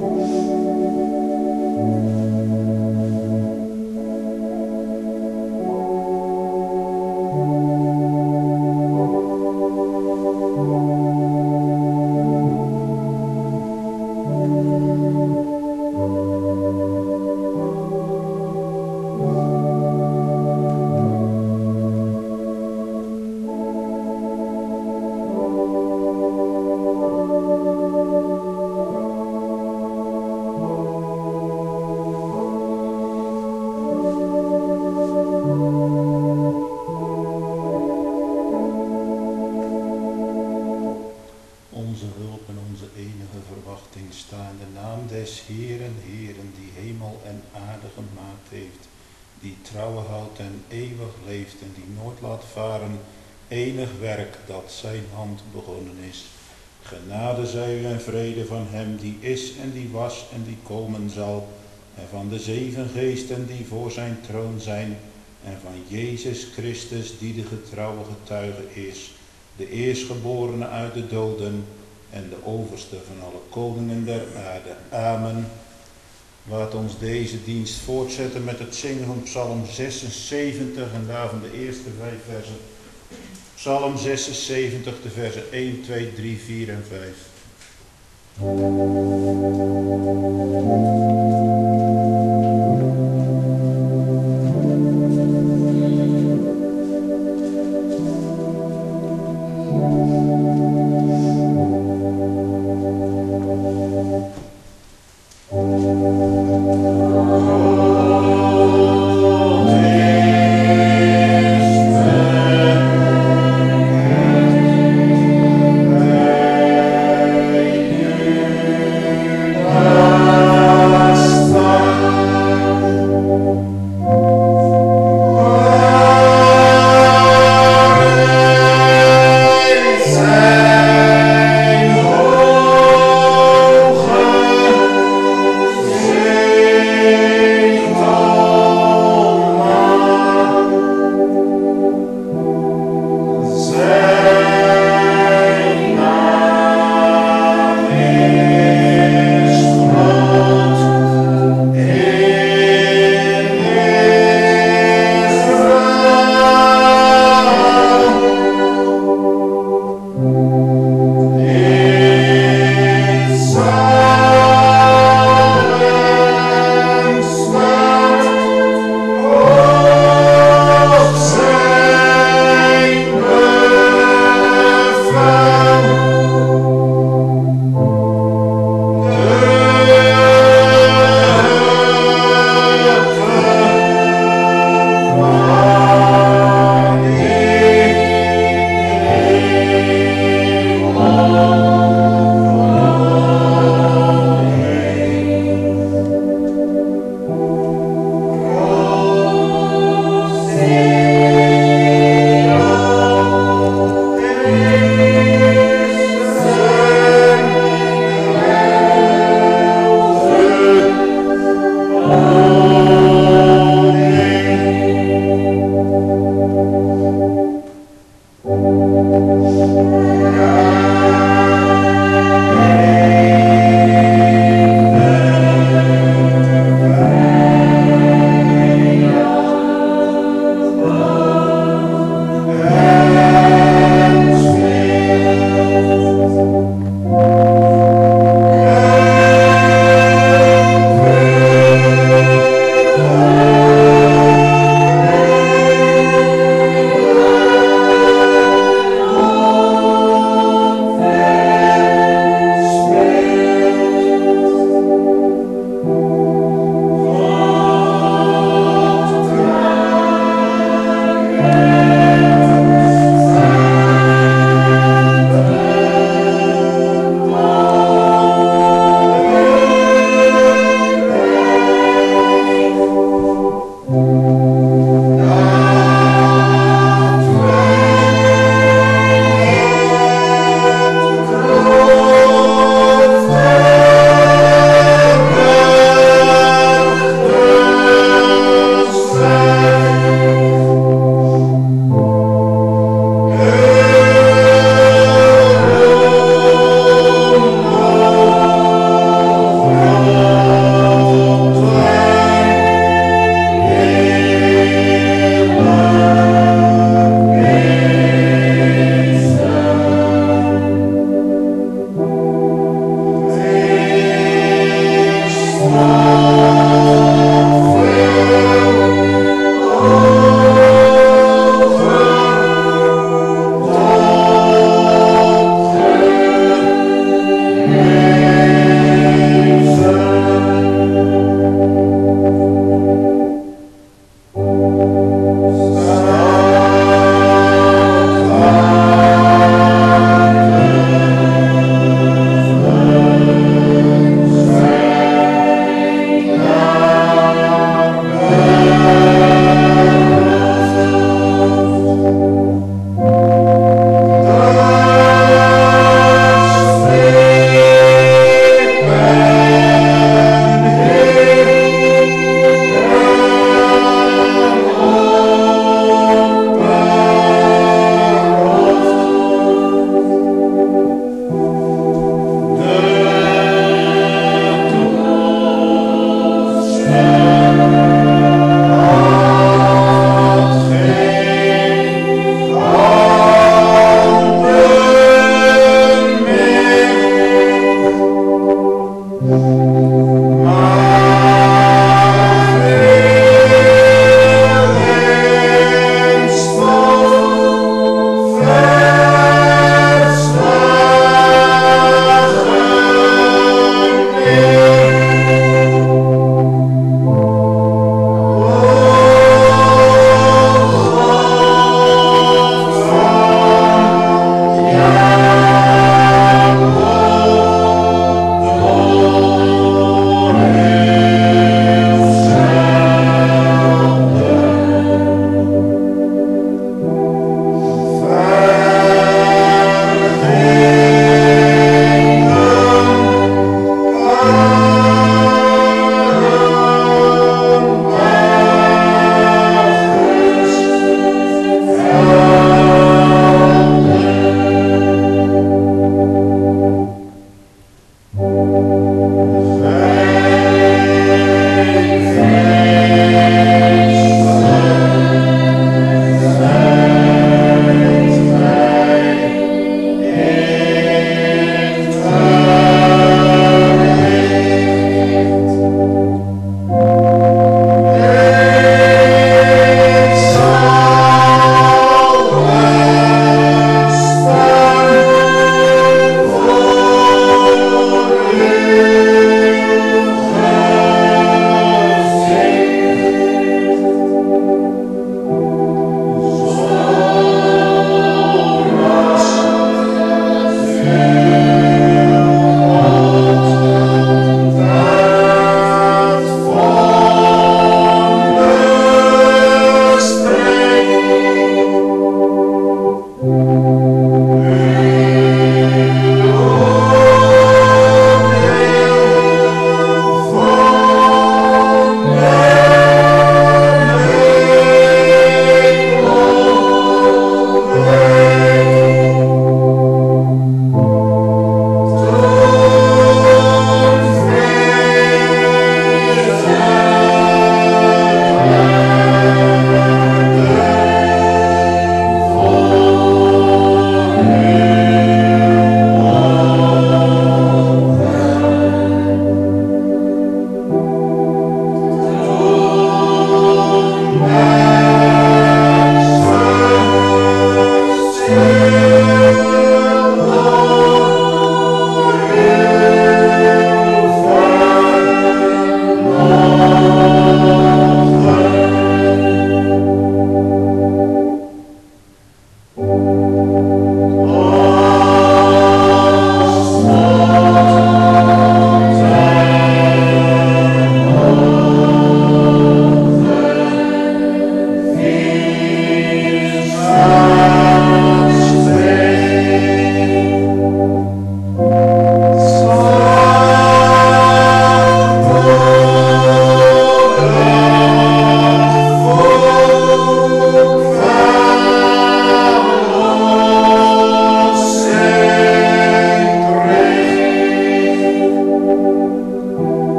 zijn hand begonnen is. Genade zij u en vrede van hem die is en die was en die komen zal, en van de 7 geesten die voor zijn troon zijn, en van Jezus Christus die de getrouwe getuige is, de eerstgeborene uit de doden en de overste van alle koningen der aarde. Amen. Laat ons deze dienst voortzetten met het zingen van Psalm 76 en daarvan de eerste 5 versen. Psalm 76, de versen 1, 2, 3, 4 en 5.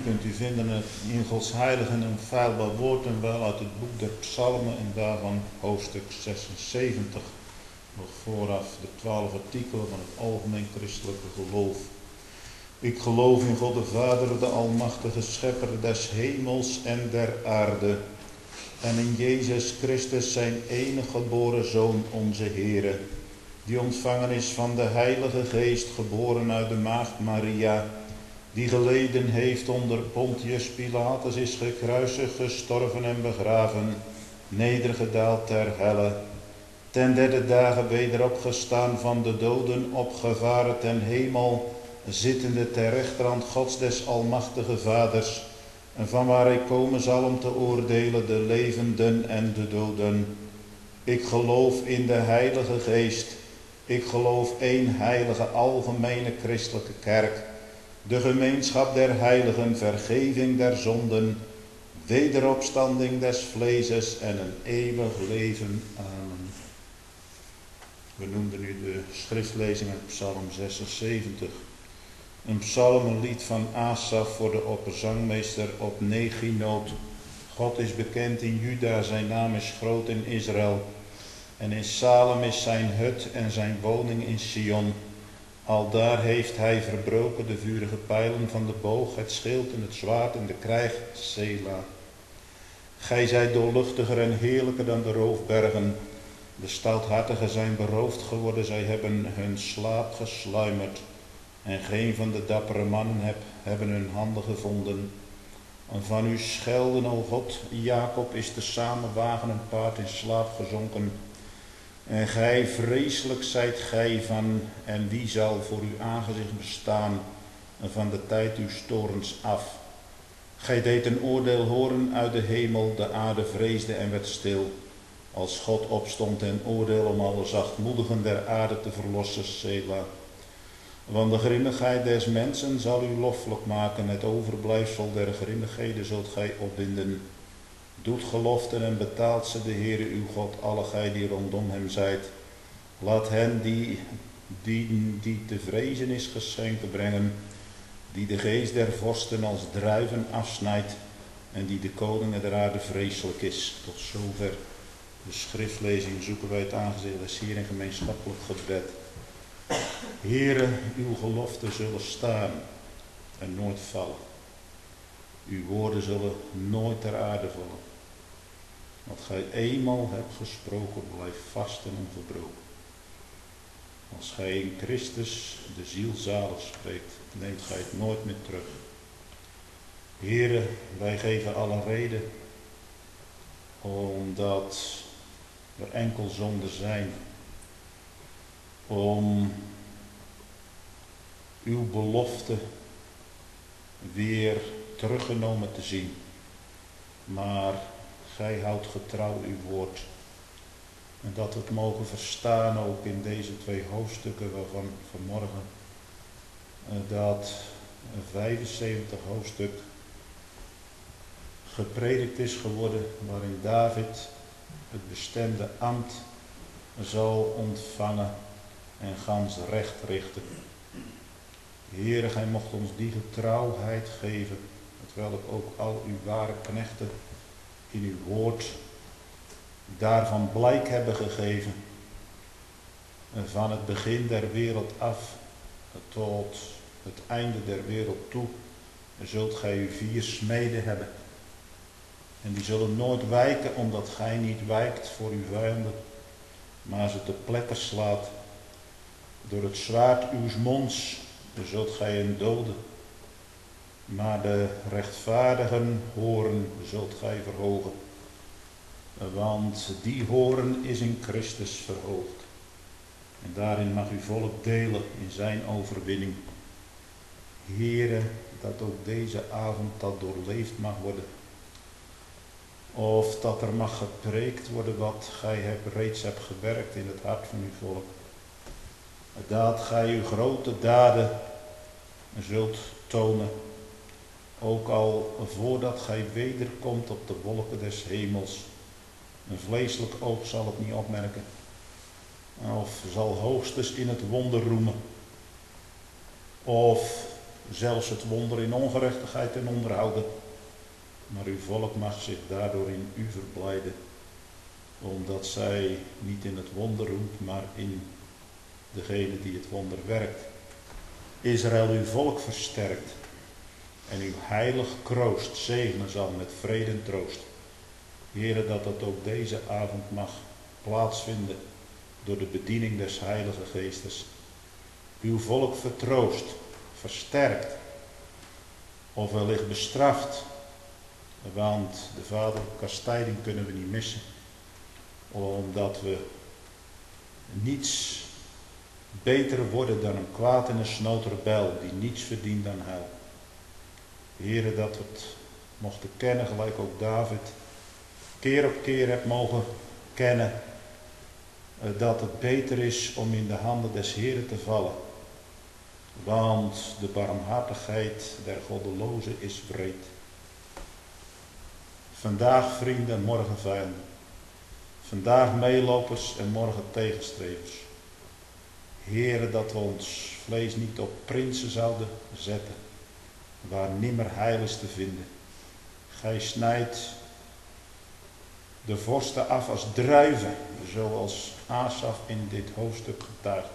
kunt u vinden in Gods heilig en onfeilbaar woord en wel uit het boek der Psalmen en daarvan hoofdstuk 76. Nog vooraf de 12 artikelen van het algemeen christelijke geloof. Ik geloof in God de Vader, de almachtige schepper des hemels en der aarde. En in Jezus Christus zijn enige geboren Zoon, onze Heere, die ontvangen is van de Heilige Geest, geboren uit de maagd Maria, die geleden heeft onder Pontius Pilatus, is gekruisigd, gestorven en begraven, nedergedaald ter helle, ten derde dagen weder opgestaan van de doden, opgevaren ten hemel, zittende ter rechterhand Gods des almachtige Vaders, en van waar hij komen zal om te oordelen de levenden en de doden. Ik geloof in de Heilige Geest. Ik geloof één heilige algemene christelijke kerk, de gemeenschap der heiligen, vergeving der zonden, wederopstanding des vleeses en een eeuwig leven. Amen. We noemden nu de schriftlezing uit Psalm 76. Een psalm, een lied van Asaf voor de opperzangmeester op neginoot. God is bekend in Juda, zijn naam is groot in Israël. En in Salem is zijn hut en zijn woning in Sion. Aldaar heeft hij verbroken de vurige pijlen van de boog, het schild en het zwaard en de krijg, Sela. Gij zijt doorluchtiger en heerlijker dan de roofbergen. De stouthartigen zijn beroofd geworden, zij hebben hun slaap gesluimerd. En geen van de dappere mannen hebben hun handen gevonden. En van uw schelden, o God, Jacob, is tezamen wagen en paard in slaap gezonken. En gij, vreselijk zijt gij van, en wie zal voor uw aangezicht bestaan, en van de tijd uw torens af. Gij deed een oordeel horen uit de hemel, de aarde vreesde en werd stil. Als God opstond en oordeel om alle zachtmoedigen der aarde te verlossen, Sela. Want de grimmigheid des mensen zal u loffelijk maken, het overblijfsel der grimmigheden zult gij opwinden. Doet geloften en betaalt ze de Heere uw God, alle gij die rondom hem zijt. Laat hen die te vrezen is geschenken brengen, die de geest der vorsten als druiven afsnijdt en die de koningen der aarde vreselijk is. Tot zover de schriftlezing. Zoeken wij het aangezicht des hier in gemeenschappelijk gebed. Heere, uw geloften zullen staan en nooit vallen. Uw woorden zullen nooit ter aarde vallen. Wat gij eenmaal hebt gesproken, blijft vast en onverbroken. Als gij in Christus de ziel zalig spreekt, neemt gij het nooit meer terug. Heere, wij geven alle reden, omdat er enkel zonden zijn, om uw belofte weer teruggenomen te zien. Maar gij houdt getrouw uw woord. En dat we het mogen verstaan ook in deze 2 hoofdstukken waarvan vanmorgen dat 75 hoofdstuk gepredikt is geworden, waarin David het bestemde ambt zal ontvangen en gans recht richten. Heere, gij mocht ons die getrouwheid geven, terwijl ik ook al uw ware knechten in uw woord daarvan blijk hebben gegeven. Van het begin der wereld af tot het einde der wereld toe zult gij uw 4 smeden hebben. En die zullen nooit wijken, omdat gij niet wijkt voor uw vijanden, maar ze te pletter slaat. Door het zwaard uws monds zult gij hen doden, maar de rechtvaardigen horen zult gij verhogen. Want die horen is in Christus verhoogd. En daarin mag uw volk delen in zijn overwinning. Heere, dat ook deze avond dat doorleefd mag worden. Of dat er mag gepreekt worden wat gij reeds hebt gewerkt in het hart van uw volk. Dat gij uw grote daden zult tonen. Ook al voordat gij wederkomt op de wolken des hemels. Een vleeselijk oog zal het niet opmerken. Of zal hoogstens in het wonder roemen. Of zelfs het wonder in ongerechtigheid ten onder houden. Maar uw volk mag zich daardoor in u verblijden, omdat zij niet in het wonder roemt, maar in degene die het wonder werkt. Israël uw volk versterkt en uw heilig kroost zegenen zal met vrede en troost. Heere, dat dat ook deze avond mag plaatsvinden door de bediening des Heilige Geestes. Uw volk vertroost, versterkt of wellicht bestraft, want de vaderlijke kastijding kunnen we niet missen, omdat we niets beter worden dan een kwaad en een snood rebel die niets verdient dan heil. Heere, dat we het mochten kennen, gelijk ook David keer op keer hebt mogen kennen, dat het beter is om in de handen des Heeren te vallen. Want de barmhartigheid der goddelozen is wreed. Vandaag vrienden en morgen vijanden. Vandaag meelopers en morgen tegenstrevers. Heere, dat we ons vlees niet op prinsen zouden zetten, waar nimmer heil is te vinden. Gij snijdt de vorsten af als druiven, zoals Asaf in dit hoofdstuk getuigt.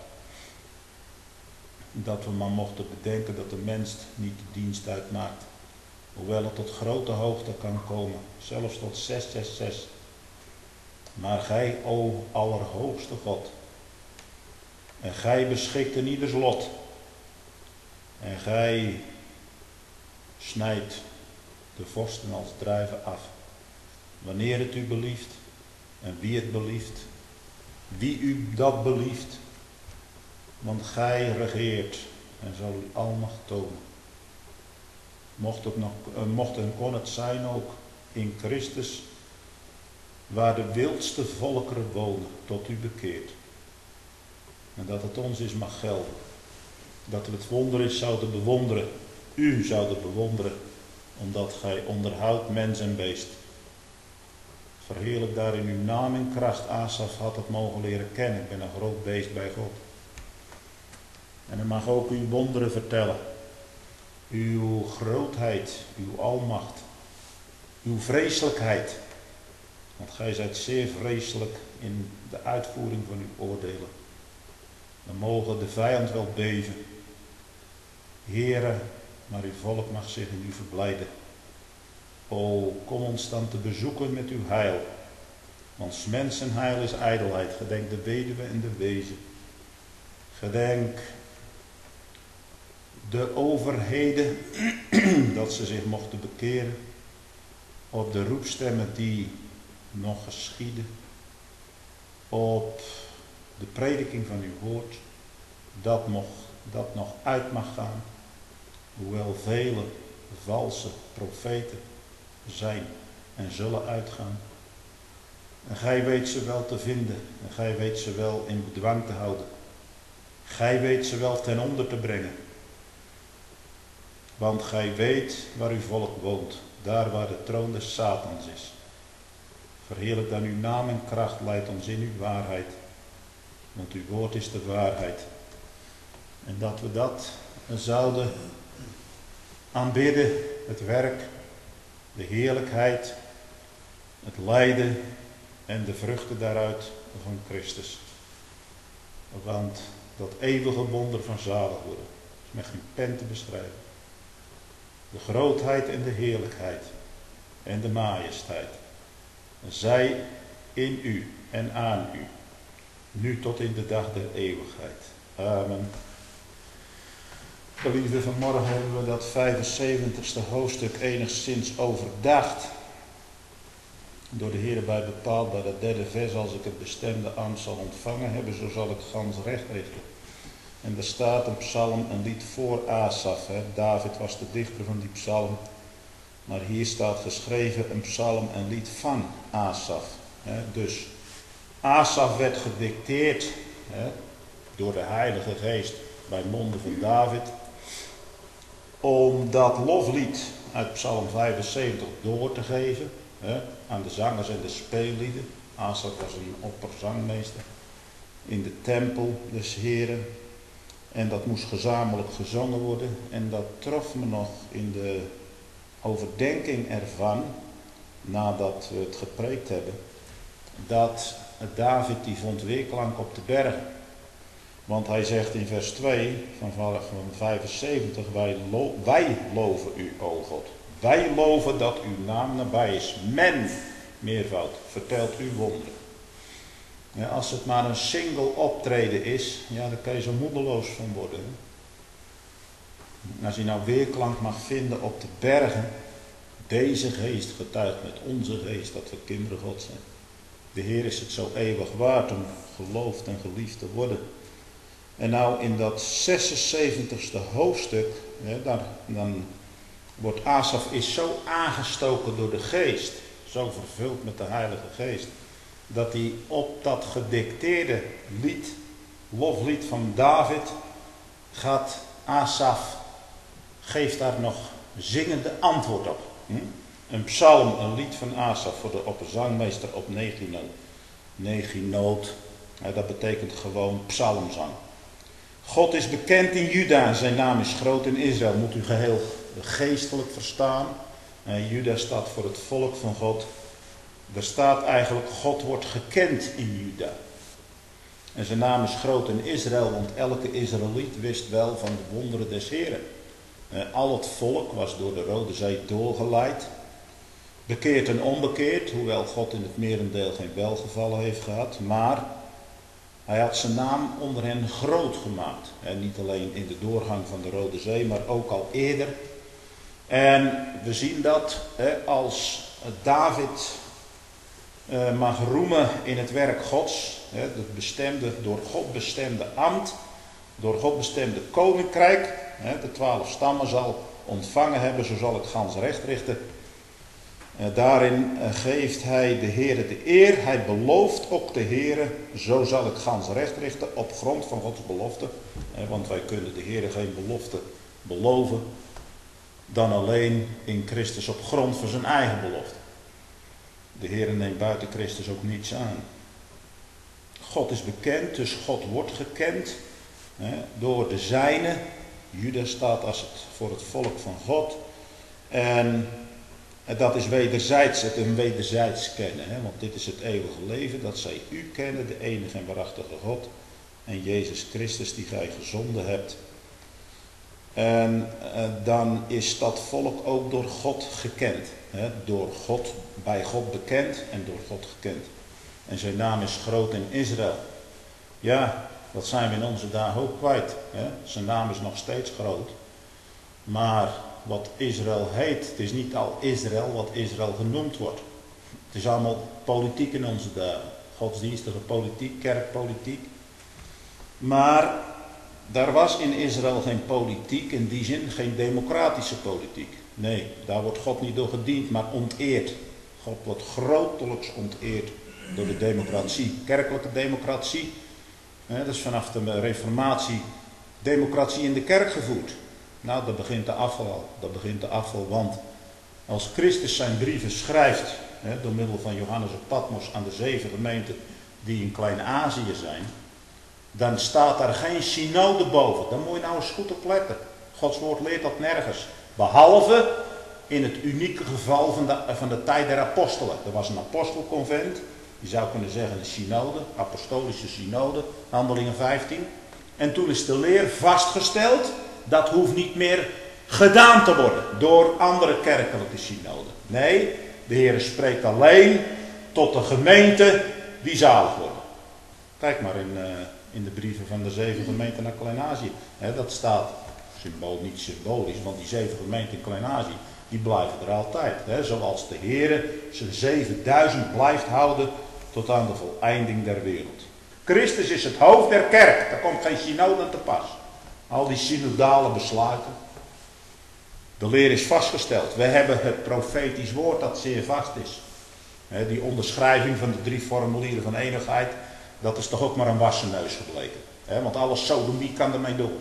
Dat we maar mochten bedenken dat de mens niet de dienst uitmaakt, hoewel het tot grote hoogte kan komen, zelfs tot 666. Maar gij, o allerhoogste God, en gij beschikt in ieders lot, en gij snijdt de vorsten als druiven af, wanneer het u belieft en wie het belieft, wie u dat belieft, want gij regeert en zal u almacht tonen. Mocht en kon het zijn ook in Christus, waar de wildste volkeren wonen, tot u bekeert. En dat het ons is mag gelden. Dat we het wonder is zouden bewonderen. U zouden bewonderen, omdat gij onderhoudt mens en beest. Verheerlijk daar in uw naam en kracht. Asaf had het mogen leren kennen. Ik ben een groot beest bij God. En hij mag ook uw wonderen vertellen. Uw grootheid, uw almacht, uw vreselijkheid. Want gij zijt zeer vreselijk in de uitvoering van uw oordelen. Dan mogen de vijand wel beven. Heere, maar uw volk mag zich in u verblijden. O, kom ons dan te bezoeken met uw heil. Want 's mensen heil is ijdelheid. Gedenk de weduwe en de wezen. Gedenk de overheden, dat ze zich mochten bekeren. Op de roepstemmen die nog geschieden. Op de prediking van uw woord, dat nog uit mag gaan. Hoewel vele valse profeten zijn en zullen uitgaan. En gij weet ze wel te vinden. En gij weet ze wel in bedwang te houden. Gij weet ze wel ten onder te brengen. Want gij weet waar uw volk woont. Daar waar de troon des Satans is. Verheerlijk dan uw naam en kracht. Leid ons in uw waarheid. Want uw woord is de waarheid. En dat we dat zouden aanbidden. Het werk. De heerlijkheid. Het lijden. En de vruchten daaruit van Christus. Want dat eeuwige wonder van zalig worden is met geen pen te beschrijven. De grootheid en de heerlijkheid en de majesteit zij in u en aan u, nu tot in de dag der eeuwigheid. Amen. Geliefden, vanmorgen hebben we dat 75ste hoofdstuk enigszins overdacht. Door de Heer bij bepaald bij dat derde vers, als ik het bestemde ambt zal ontvangen hebben, zo zal ik gans recht richten. En er staat een psalm, een lied voor Asaf. David was de dichter van die psalm. Maar hier staat geschreven een psalm, een lied van Asaf. Dus Asaf werd gedicteerd door de Heilige Geest bij monden van David. Om dat loflied uit psalm 75 door te geven aan de zangers en de speellieden. Asaf was een opperzangmeester in de tempel des Heren. En dat moest gezamenlijk gezongen worden. En dat trof me nog in de overdenking ervan, nadat we het gepreekt hebben, dat David die vond weerklank op de bergen. Want hij zegt in vers 2 van 75, wij loven u, o God. Wij loven dat uw naam nabij is. Men, meervoud, vertelt uw wonderen. Ja, als het maar een single optreden is, ja, dan kan je zo moedeloos van worden. Hè? Als je nou weerklank mag vinden op de bergen, deze geest getuigt met onze geest dat we kinderen God zijn. De Heer is het zo eeuwig waard om geloofd en geliefd te worden. En nou in dat 76ste hoofdstuk, dan wordt Asaf is zo aangestoken door de geest, zo vervuld met de Heilige Geest, dat hij op dat gedicteerde lied, loflied van David, geeft daar nog zingende antwoord op. Een psalm, een lied van Asaf voor de opperzangmeester op neginoot. Dat betekent gewoon psalmzang. God is bekend in Juda, zijn naam is groot in Israël. Moet u geheel geestelijk verstaan. Juda staat voor het volk van God. Er staat eigenlijk, God wordt gekend in Juda. En zijn naam is groot in Israël, want elke Israëliet wist wel van de wonderen des Heren. Al het volk was door de Rode Zee doorgeleid. Bekeerd en onbekeerd, hoewel God in het merendeel geen welgevallen heeft gehad. Maar hij had zijn naam onder hen groot gemaakt. En niet alleen in de doorgang van de Rode Zee, maar ook al eerder. En we zien dat als David mag roemen in het werk Gods. Het bestemde, door God bestemde ambt. Door God bestemde koninkrijk. De 12 stammen zal ontvangen hebben, zo zal het gans recht richten. Daarin geeft hij de Heere de eer. Hij belooft ook de Heere, zo zal ik gans recht richten op grond van Gods belofte. Want wij kunnen de Heere geen belofte beloven dan alleen in Christus op grond van zijn eigen belofte. De Heere neemt buiten Christus ook niets aan. God is bekend, dus God wordt gekend door de zijnen. Juda staat als het voor het volk van God. En dat is wederzijds, het een wederzijds kennen. Want dit is het eeuwige leven, dat zij u kennen, de enige en waarachtige God. En Jezus Christus die gij gezonden hebt. En dan is dat volk ook door God gekend. Door God, bij God bekend en door God gekend. En zijn naam is groot in Israël. Ja, dat zijn we in onze dagen ook kwijt. Zijn naam is nog steeds groot. Maar wat Israël heet, het is niet al Israël wat Israël genoemd wordt. Het is allemaal politiek in onze dagen. Godsdienstige politiek, kerkpolitiek. Maar daar was in Israël geen politiek, in die zin geen democratische politiek. Nee, daar wordt God niet door gediend, maar onteerd. God wordt grotelijks onteerd door de democratie. Kerkelijke democratie. Dat is vanaf de reformatie democratie in de kerk gevoerd. Nou, dat begint de afval. Dat begint de afval, want als Christus zijn brieven schrijft, door middel van Johannes op Patmos aan de 7 gemeenten die in Klein-Azië zijn, dan staat daar geen synode boven. Daar moet je nou eens goed op letten. Gods woord leert dat nergens. Behalve in het unieke geval van de tijd der apostelen. Er was een apostelconvent, je zou kunnen zeggen een synode, apostolische synode, Handelingen 15. En toen is de leer vastgesteld, dat hoeft niet meer gedaan te worden door andere kerkelijke synoden. Nee, de Heer spreekt alleen tot de gemeente die zalig worden. Kijk maar in de brieven van de 7 gemeenten naar Klein-Azië. Dat staat niet symbolisch, want die 7 gemeenten in Klein-Azië, die blijven er altijd. Zoals de Heer zijn 7000 blijft houden tot aan de voleinding der wereld. Christus is het hoofd der kerk. Daar komt geen synode aan te pas. Al die synodale besluiten. De leer is vastgesteld. We hebben het profetisch woord dat zeer vast is. Die onderschrijving van de 3 formulieren van enigheid, dat is toch ook maar een wassen neus gebleken. Want alles sodomie kan ermee doen.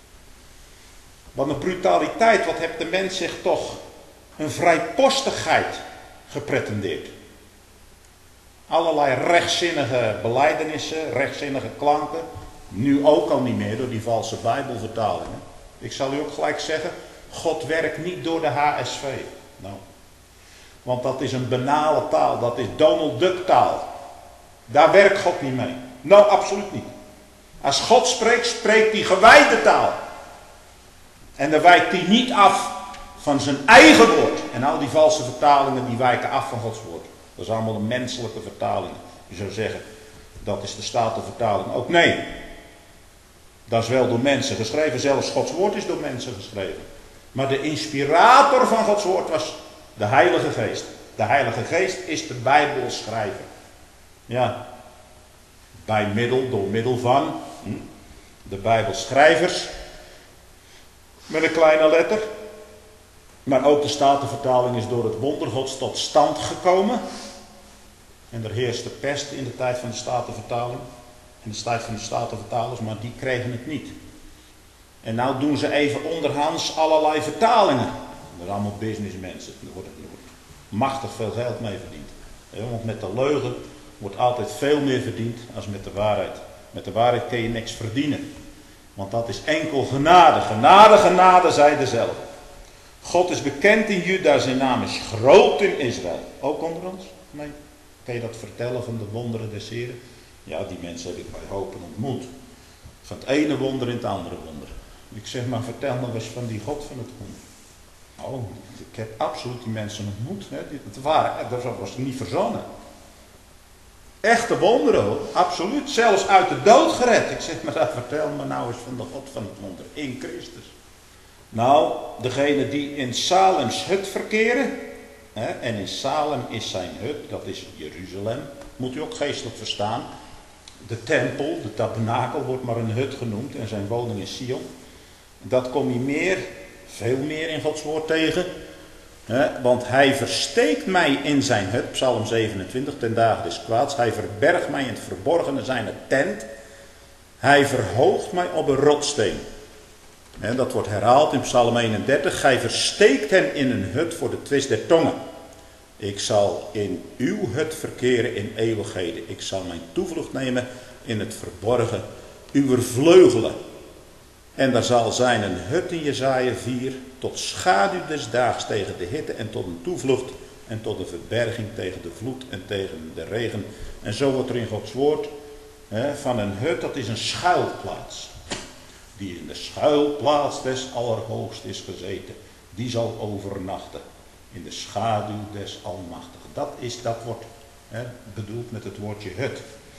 Wat een brutaliteit, wat heeft de mens zich toch een vrijpostigheid gepretendeerd. Allerlei rechtzinnige belijdenissen, rechtzinnige klanken. Nu ook al niet meer door die valse Bijbelvertalingen. Ik zal u ook gelijk zeggen, God werkt niet door de HSV. Nou, want dat is een banale taal, dat is Donald Duck taal. Daar werkt God niet mee. Nou, absoluut niet. Als God spreekt, spreekt hij gewijde taal. En dan wijkt hij niet af van zijn eigen woord. En al die valse vertalingen die wijken af van Gods woord. Dat is allemaal een menselijke vertaling. Je zou zeggen, dat is de Statenvertaling. Ook nee. Dat is wel door mensen geschreven. Zelfs Gods woord is door mensen geschreven. Maar de inspirator van Gods woord was de Heilige Geest. De Heilige Geest is de Bijbelschrijver. Ja. Door middel van de Bijbelschrijvers. Met een kleine letter. Maar ook de Statenvertaling is door het wonder Gods tot stand gekomen. En er heerste pest in de tijd van de Statenvertaling. In de tijd van de Statenvertalers, maar die kregen het niet. En nou doen ze even onderhands allerlei vertalingen. Dat zijn allemaal businessmensen. Er wordt machtig veel geld mee verdiend. Want met de leugen wordt altijd veel meer verdiend als met de waarheid. Met de waarheid kun je niks verdienen. Want dat is enkel genade. Genade, genade, zij dezelfde. God is bekend in Juda, zijn naam is groot in Israël. Ook onder ons? Nee. Kan je dat vertellen van de wonderen des Heren? Ja, die mensen heb ik bij Hopen ontmoet. Van het ene wonder in het andere wonder. Ik zeg maar, vertel nog eens van die God van het wonder. Oh, ik heb absoluut die mensen ontmoet. Hè. Dat was niet verzonnen. Echte wonderen hoor, absoluut. Zelfs uit de dood gered. Ik zeg maar, vertel me nou eens van de God van het wonder in Christus. Nou, degene die in Salems hut verkeren. Hè, en in Salem is zijn hut, dat is Jeruzalem. Moet u ook geestelijk verstaan. De tempel, de tabernakel wordt maar een hut genoemd. En zijn woning is Sion. Dat kom je veel meer in Gods woord tegen. Want hij versteekt mij in zijn hut, Psalm 27, ten dagen des kwaads. Hij verbergt mij in het verborgene zijne tent. Hij verhoogt mij op een rotsteen. Dat wordt herhaald in Psalm 31. Gij versteekt hen in een hut voor de twist der tongen. Ik zal in uw hut verkeren in eeuwigheden. Ik zal mijn toevlucht nemen in het verborgen uwer vleugelen. En daar zal zijn een hut in Jesaja 4 tot schaduw des daags tegen de hitte en tot een toevlucht en tot een verberging tegen de vloed en tegen de regen. En zo wordt er in Gods woord van een hut, dat is een schuilplaats. Die in de schuilplaats des Allerhoogst is gezeten, die zal overnachten in de schaduw des Almachtigen. Dat wordt bedoeld met het woordje hut.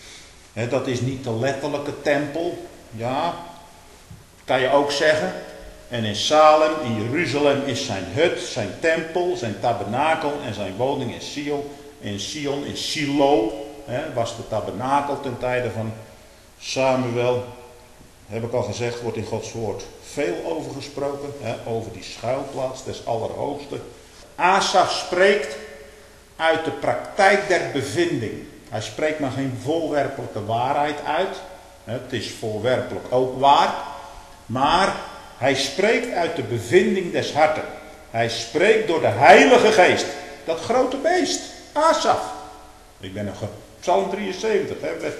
Dat is niet de letterlijke tempel, ja, kan je ook zeggen. En in Salem, in Jeruzalem is zijn hut, zijn tempel, zijn tabernakel en zijn woning in Sion. In Sion, in Silo, was de tabernakel ten tijde van Samuel. Heb ik al gezegd, wordt in Gods woord veel over gesproken. Over die schuilplaats des Allerhoogste. Asaf spreekt uit de praktijk der bevinding. Hij spreekt maar geen voorwerpelijke waarheid uit. Het is voorwerpelijk ook waar. Maar hij spreekt uit de bevinding des harten. Hij spreekt door de Heilige Geest. Dat grote beest, Asaf. Ik ben nog Psalm 73.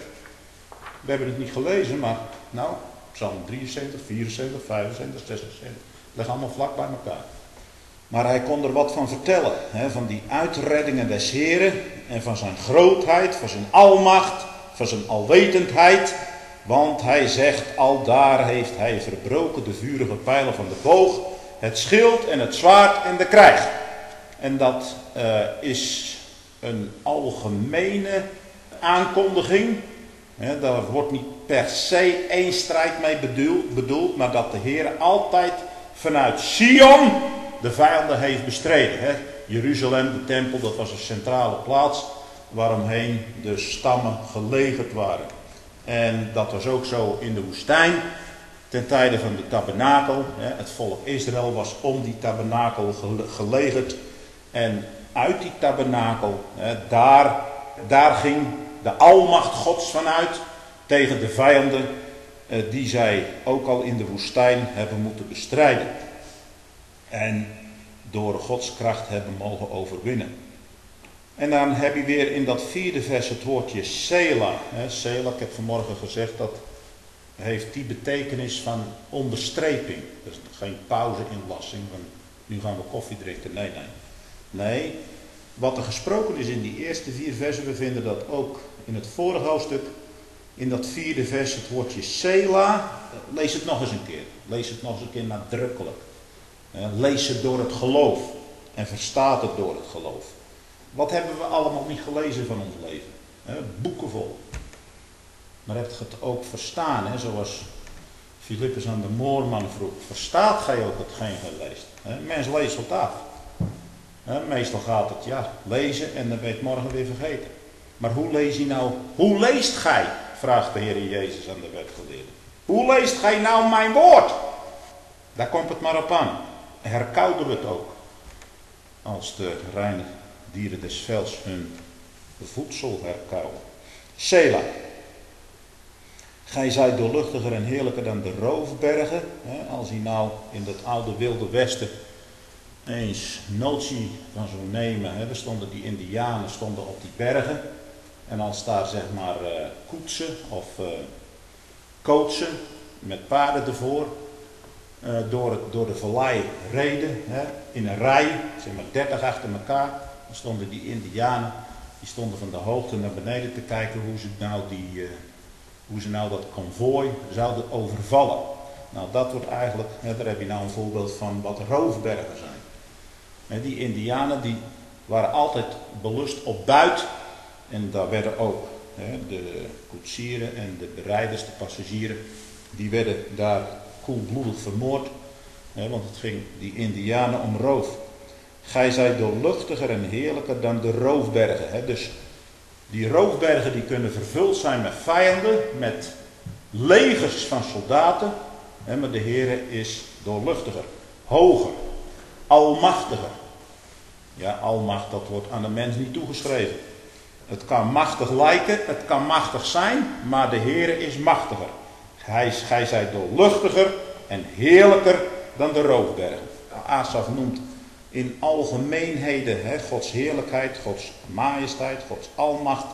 We hebben het niet gelezen, maar nou, Psalm 73, 74, 75, 76. Leg allemaal vlak bij elkaar. Maar hij kon er wat van vertellen. Van die uitreddingen des Heren. En van zijn grootheid, van zijn almacht, van zijn alwetendheid. Want hij zegt, aldaar heeft hij verbroken de vurige pijlen van de boog, het schild en het zwaard en de krijg. En dat is een algemene aankondiging. Daar wordt niet per se één strijd mee bedoeld, maar dat de Heer altijd vanuit Sion de vijanden heeft bestreden. Jeruzalem, de tempel, dat was een centrale plaats waaromheen de stammen gelegerd waren. En dat was ook zo in de woestijn, ten tijde van de tabernakel. Het volk Israël was om die tabernakel gelegerd. En uit die tabernakel, daar ging de almacht Gods vanuit tegen de vijanden die zij ook al in de woestijn hebben moeten bestrijden. En door Gods kracht hebben mogen overwinnen. En dan heb je weer in dat 4e vers het woordje Sela. Sela, ik heb vanmorgen gezegd dat heeft die betekenis van onderstreping. Dus geen pauze-inlassing, van nu gaan we koffie drinken. Nee, nee. Nee, wat er gesproken is in die eerste 4 versen, we vinden dat ook in het vorige hoofdstuk. In dat 4e vers het woordje Sela. Lees het nog eens een keer. Lees het nog eens een keer nadrukkelijk. Lees het door het geloof. En verstaat het door het geloof. Wat hebben we allemaal niet gelezen van ons leven? Boeken vol. Maar hebt je het ook verstaan? Zoals Filippus aan de moorman vroeg. Verstaat gij ook hetgeen gij leest? Mens leest het af. Meestal gaat het lezen en dan ben je het morgen weer vergeten. Maar hoe lees je nou? Hoe leest gij? Vraagt de Heer Jezus aan de wetgeleerde. Hoe leest gij nou mijn woord? Daar komt het maar op aan. Herkouden we het ook. Als de reine dieren des velds hun voedsel herkauwen. Sela. Gij zijt doorluchtiger en heerlijker dan de roofbergen. Als hij nou in dat oude wilde westen eens notie van zou nemen. Er stonden die indianen op die bergen. En als daar zeg maar koetsen of kootsen met paarden ervoor door de vallei reden, in een rij, zeg maar 30 achter elkaar, dan stonden die indianen, die stonden van de hoogte naar beneden te kijken hoe ze nou dat konvooi zouden overvallen. Nou, dat wordt eigenlijk, daar heb je nou een voorbeeld van wat roofbergen zijn. Die indianen die waren altijd belust op buit. En daar werden ook de koetsieren en de berijders, de passagieren, die werden daar koelbloedig vermoord. Want het ging die indianen om roof. Gij zijt doorluchtiger en heerlijker dan de roofbergen. Dus die roofbergen die kunnen vervuld zijn met vijanden, met legers van soldaten. Maar de Heere is doorluchtiger, hoger, almachtiger. Ja, almacht, dat wordt aan de mens niet toegeschreven. Het kan machtig lijken, het kan machtig zijn, maar de Heere is machtiger. Gij zijt doorluchtiger en heerlijker dan de roofbergen. Asaf noemt in algemeenheden Gods heerlijkheid, Gods majesteit, Gods almacht.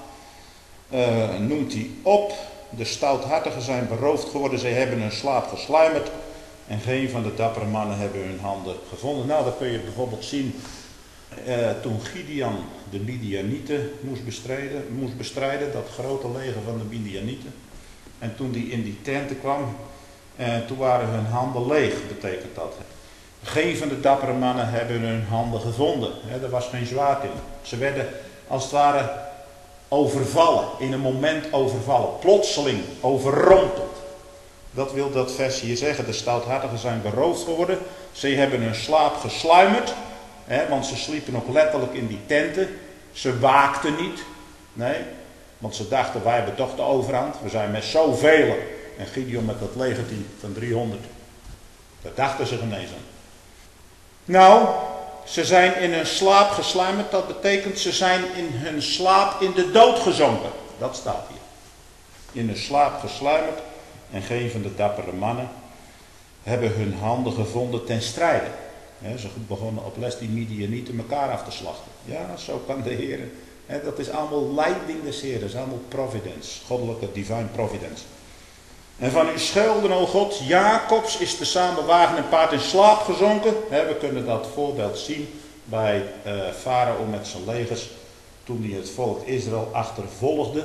Noemt hij op. De stouthartigen zijn beroofd geworden, zij hebben hun slaap gesluimerd. En geen van de dappere mannen hebben hun handen gevonden. Nou, dat kun je bijvoorbeeld zien toen Gideon de Midianieten moest bestrijden, dat grote leger van de Midianieten. En toen die in die tenten kwam, toen waren hun handen leeg, betekent dat. Geen van de dappere mannen hebben hun handen gevonden. Er was geen zwaard in. Ze werden als het ware overvallen, in een moment overvallen, plotseling overrompeld. Dat wil dat vers hier zeggen. De stouthartigen zijn beroofd geworden. Ze hebben hun slaap gesluimerd. Want ze sliepen ook letterlijk in die tenten. Ze waakten niet. Nee, want ze dachten, wij hebben toch de overhand. We zijn met zoveel. En Gideon met dat legerteam van 300. Daar dachten ze ineens aan. Nou, ze zijn in hun slaap gesluimerd. Dat betekent ze zijn in hun slaap in de dood gezonken. Dat staat hier. In hun slaap gesluimerd. En geen van de dappere mannen hebben hun handen gevonden ten strijde. Ze begonnen op les die Midianieten elkaar af te slachten. Ja, zo kan de Heer. Dat is allemaal leiding des Heeren. Dat is allemaal providence. Goddelijke divine providence. En van uw schelden, o God, Jacobs is tezamen wagen en paard in slaap gezonken. We kunnen dat voorbeeld zien bij Farao met zijn legers. Toen hij het volk Israël achtervolgde.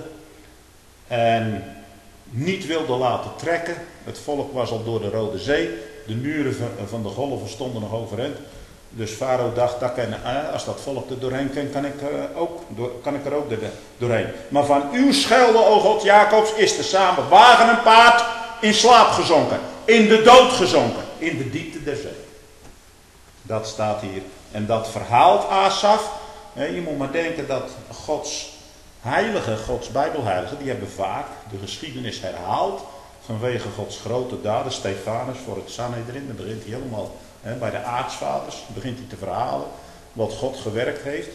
En niet wilde laten trekken. Het volk was al door de Rode Zee. De muren van de golven stonden nog overeind. Dus Farao dacht, als dat volk er doorheen kan, kan ik er ook doorheen. Maar van uw schelden, o God Jacobs, is tezamen wagen en paard in slaap gezonken. In de dood gezonken. In de diepte der zee. Dat staat hier. En dat verhaalt Asaf. Je moet maar denken dat Gods heiligen, Gods bijbelheiligen, die hebben vaak de geschiedenis herhaald. Vanwege Gods grote daden. Stefanus voor het Sanhedrin. Dan begint hij helemaal bij de aartsvaders. Begint hij te verhalen wat God gewerkt heeft.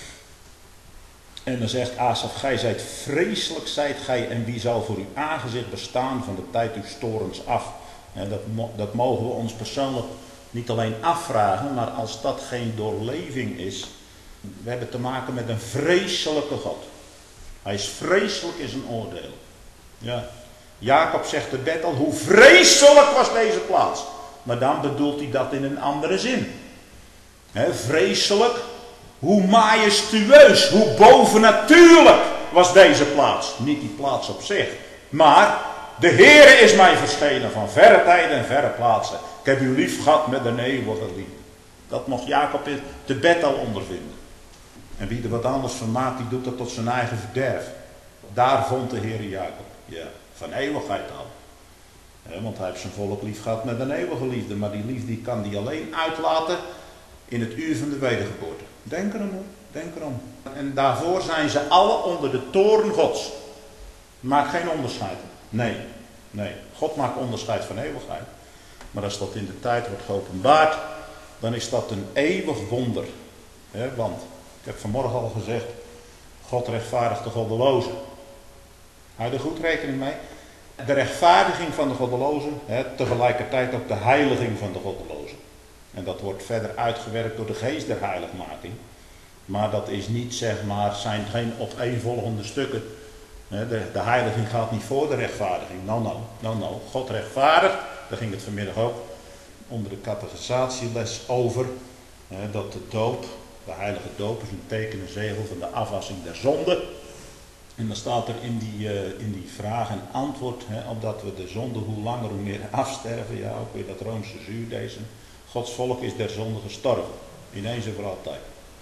En dan zegt Asaf, gij zijt vreselijk, zijt gij, en wie zal voor uw aangezicht bestaan van de tijd uw torens af. Dat mogen we ons persoonlijk niet alleen afvragen, maar als dat geen doorleving is, we hebben te maken met een vreselijke God. Hij is vreselijk in zijn oordeel. Ja. Jacob zegt te Bethel, hoe vreselijk was deze plaats. Maar dan bedoelt hij dat in een andere zin. Vreselijk, hoe majestueus, hoe bovennatuurlijk was deze plaats. Niet die plaats op zich, maar de Heere is mij verschenen van verre tijden en verre plaatsen. Ik heb u lief gehad met een eeuwige liefde. Dat mocht Jacob in te Bethel ondervinden. En wie er wat anders van maakt, die doet dat tot zijn eigen verderf. Daar vond de Heere Jacob. Ja, van eeuwigheid al. Want hij heeft zijn volk lief gehad met een eeuwige liefde. Maar die liefde kan hij alleen uitlaten in het uur van de wedergeboorte. Denk erom hoor, denk erom. En daarvoor zijn ze alle onder de toorn Gods. Maakt geen onderscheid. Nee. God maakt onderscheid van eeuwigheid. Maar als dat in de tijd wordt geopenbaard, dan is dat een eeuwig wonder. Want, ik heb vanmorgen al gezegd, God rechtvaardigt de goddelozen. Hou er goed rekening mee. De rechtvaardiging van de goddelozen, tegelijkertijd ook de heiliging van de goddelozen. En dat wordt verder uitgewerkt door de geest der heiligmaking. Maar dat is niet, zijn geen opeenvolgende stukken. De heiliging gaat niet voor de rechtvaardiging. No. God rechtvaardigt, daar ging het vanmiddag ook onder de catechisatieles over. Dat de doop, de heilige doop, is een teken en zegel van de afwassing der zonde. En dan staat er in die vraag en antwoord, opdat we de zonde hoe langer hoe meer afsterven. Ja, ook weer dat Roomse zuur deze. Gods volk is der zonde gestorven. Ineens en voor altijd.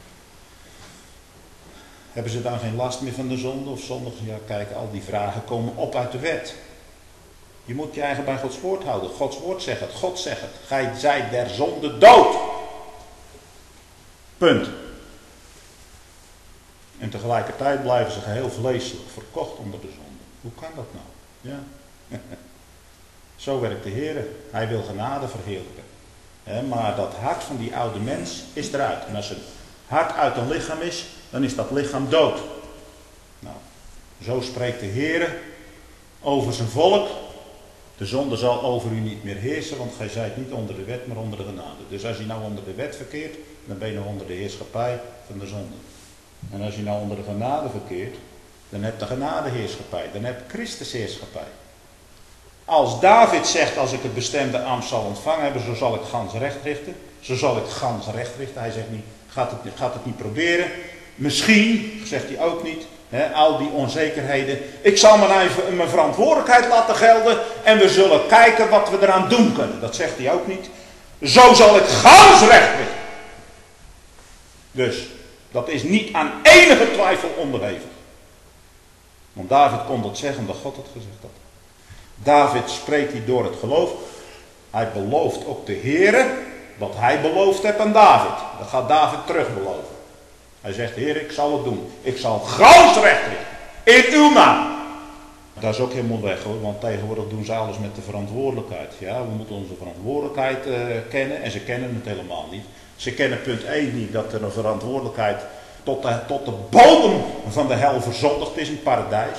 Hebben ze dan geen last meer van de zonde of zondig? Ja, kijk, al die vragen komen op uit de wet. Je moet je eigen bij Gods woord houden. Gods woord zegt het, God zegt het. Gij zijt der zonde dood. Punt. En tegelijkertijd blijven ze geheel vleeselijk verkocht onder de zonde. Hoe kan dat nou? Ja. Zo werkt de Heer. Hij wil genade verheerlijken. Maar dat hart van die oude mens is eruit. En als een hart uit een lichaam is, dan is dat lichaam dood. Nou, zo spreekt de Heer over zijn volk. De zonde zal over u niet meer heersen, want gij zijt niet onder de wet, maar onder de genade. Dus als je nou onder de wet verkeert, dan ben je nog onder de heerschappij van de zonde. En als je nou onder de genade verkeert, dan heb je de genadeheerschappij, dan heb je Christus heerschappij. Als David zegt, als ik het bestemde ambt zal ontvangen hebben, zo zal ik gans recht richten. Zo zal ik gans recht richten. Hij zegt niet, gaat het niet proberen. Misschien, zegt hij ook niet, al die onzekerheden. Ik zal mijn verantwoordelijkheid laten gelden en we zullen kijken wat we eraan doen kunnen. Dat zegt hij ook niet. Zo zal ik gans recht richten. Dus, dat is niet aan enige twijfel onderhevig. Want David kon dat zeggen omdat God het gezegd had. David spreekt hier door het geloof. Hij belooft ook de Heere wat hij beloofd heeft aan David. Dat gaat David terug beloven. Hij zegt, Heer, ik zal het doen. Ik zal gans recht richten. In uw naam. Dat is ook helemaal weg hoor. Want tegenwoordig doen ze alles met de verantwoordelijkheid. Ja, we moeten onze verantwoordelijkheid kennen. En ze kennen het helemaal niet. Ze kennen punt 1 niet. Dat er een verantwoordelijkheid tot de bodem van de hel verzondigd is in het paradijs.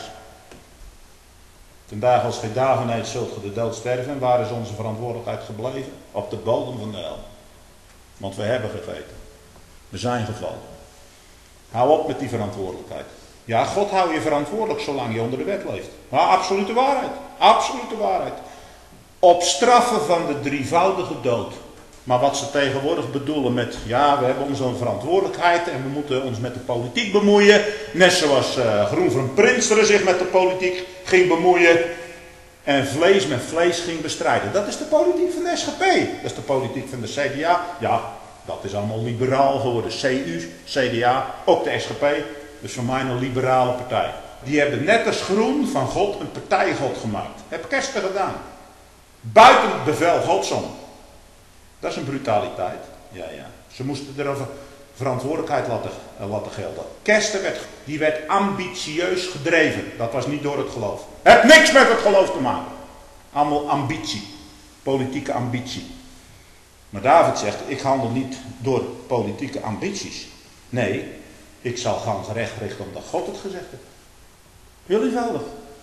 Ten dagen als gij dagen eet, zult ge de dood sterven. En waar is onze verantwoordelijkheid gebleven? Op de bodem van de hel. Want we hebben gegeten. We zijn gevallen. Hou op met die verantwoordelijkheid. Ja, God houdt je verantwoordelijk zolang je onder de wet leeft. Maar absolute waarheid. Absolute waarheid. Op straffen van de drievoudige dood. Maar wat ze tegenwoordig bedoelen met, ja, we hebben onze verantwoordelijkheid en we moeten ons met de politiek bemoeien. Net zoals Groen van Prinsteren zich met de politiek ging bemoeien. En vlees met vlees ging bestrijden. Dat is de politiek van de SGP. Dat is de politiek van de CDA. Ja, dat is allemaal liberaal geworden. CU, CDA, ook de SGP. Dus voor mij een liberale partij. Die hebben net als Groen van God een partijgod gemaakt. Heb Kersten gedaan. Buiten het bevel Gods om. Dat is een brutaliteit. Ja. Ze moesten er een verantwoordelijkheid laten gelden. Kersten werd ambitieus gedreven. Dat was niet door het geloof. Het heeft niks met het geloof te maken. Allemaal ambitie. Politieke ambitie. Maar David zegt, ik handel niet door politieke ambities. Nee, ik zal gans recht richten omdat God het gezegd heeft. Heel eenvoudig.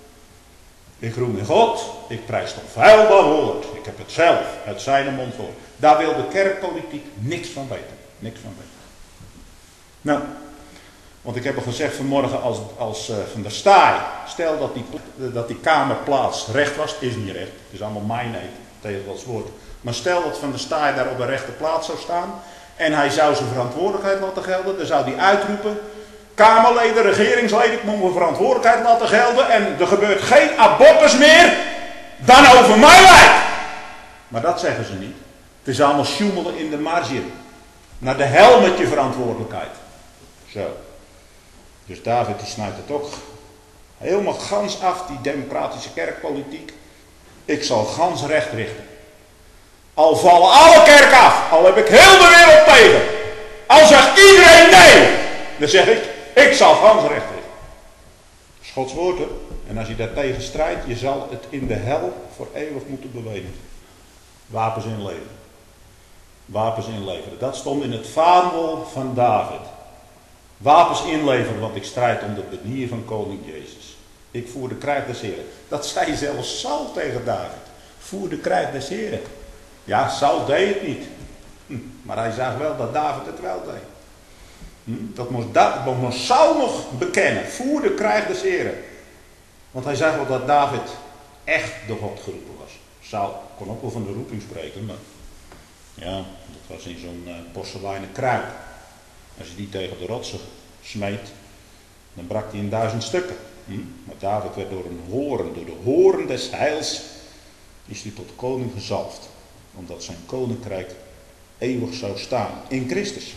Ik roem in God, ik prijs toch vuil dat woord. Ik heb het zelf uit zijn mond gehoord. Daar wil de kerkpolitiek niks van weten. Niks van weten. Nou, Want ik heb al gezegd vanmorgen als Van der Staaij, stel dat die kamerplaats recht was, is niet recht. Het is allemaal mijnheid tegen Gods woord. Maar stel dat Van der Staaij daar op een rechte plaats zou staan en hij zou zijn verantwoordelijkheid laten gelden, dan zou hij uitroepen: Kamerleden, regeringsleden, ik moet mijn verantwoordelijkheid laten gelden en er gebeurt geen abortus meer dan over mijn lijk. Maar dat zeggen ze niet. Het is allemaal sjoemelen in de marge. Naar de hel met je verantwoordelijkheid. Zo. Dus David die snijdt het ook helemaal gans af, die democratische kerkpolitiek. Ik zal gans recht richten. Al vallen alle kerken af, al heb ik heel de wereld tegen. Al zegt iedereen nee, dan zeg ik zal gans recht richten. Dat is Gods woord, hè. En als je daartegen strijdt, je zal het in de hel voor eeuwig moeten bewegen. Wapens inleveren. Wapens inleveren. Dat stond in het vaandel van David. Wapens inleveren, want ik strijd om de benier van koning Jezus. Ik voer de krijg des Heren. Dat zei zelfs Saul tegen David. Voer de krijg des Heren. Ja, Saul deed het niet. Maar hij zag wel dat David het wel deed. Dat moest Saul nog bekennen. Voer de krijg des Heren. Want hij zag wel dat David echt door God geroepen was. Saul kon ook wel van de roeping spreken, maar ja, dat was in zo'n porseleinen kruik. Als je die tegen de rotsen smeet, dan brak die in 1000 stukken. Maar David werd door de horen des heils, is hij tot koning gezalfd. Omdat zijn koninkrijk eeuwig zou staan in Christus.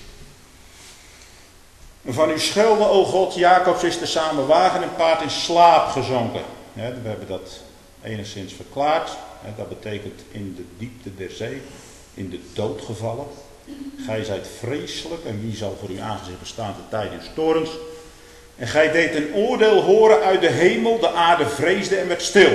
En van uw schelden, o God, Jacobs is tezamen wagen en paard in slaap gezonken. We hebben dat enigszins verklaard. Dat betekent in de diepte der zee, in de dood gevallen. Gij zijt vreselijk en wie zal voor uw aangezicht bestaan de tijd uw torens. En gij deed een oordeel horen uit de hemel, de aarde vreesde en werd stil.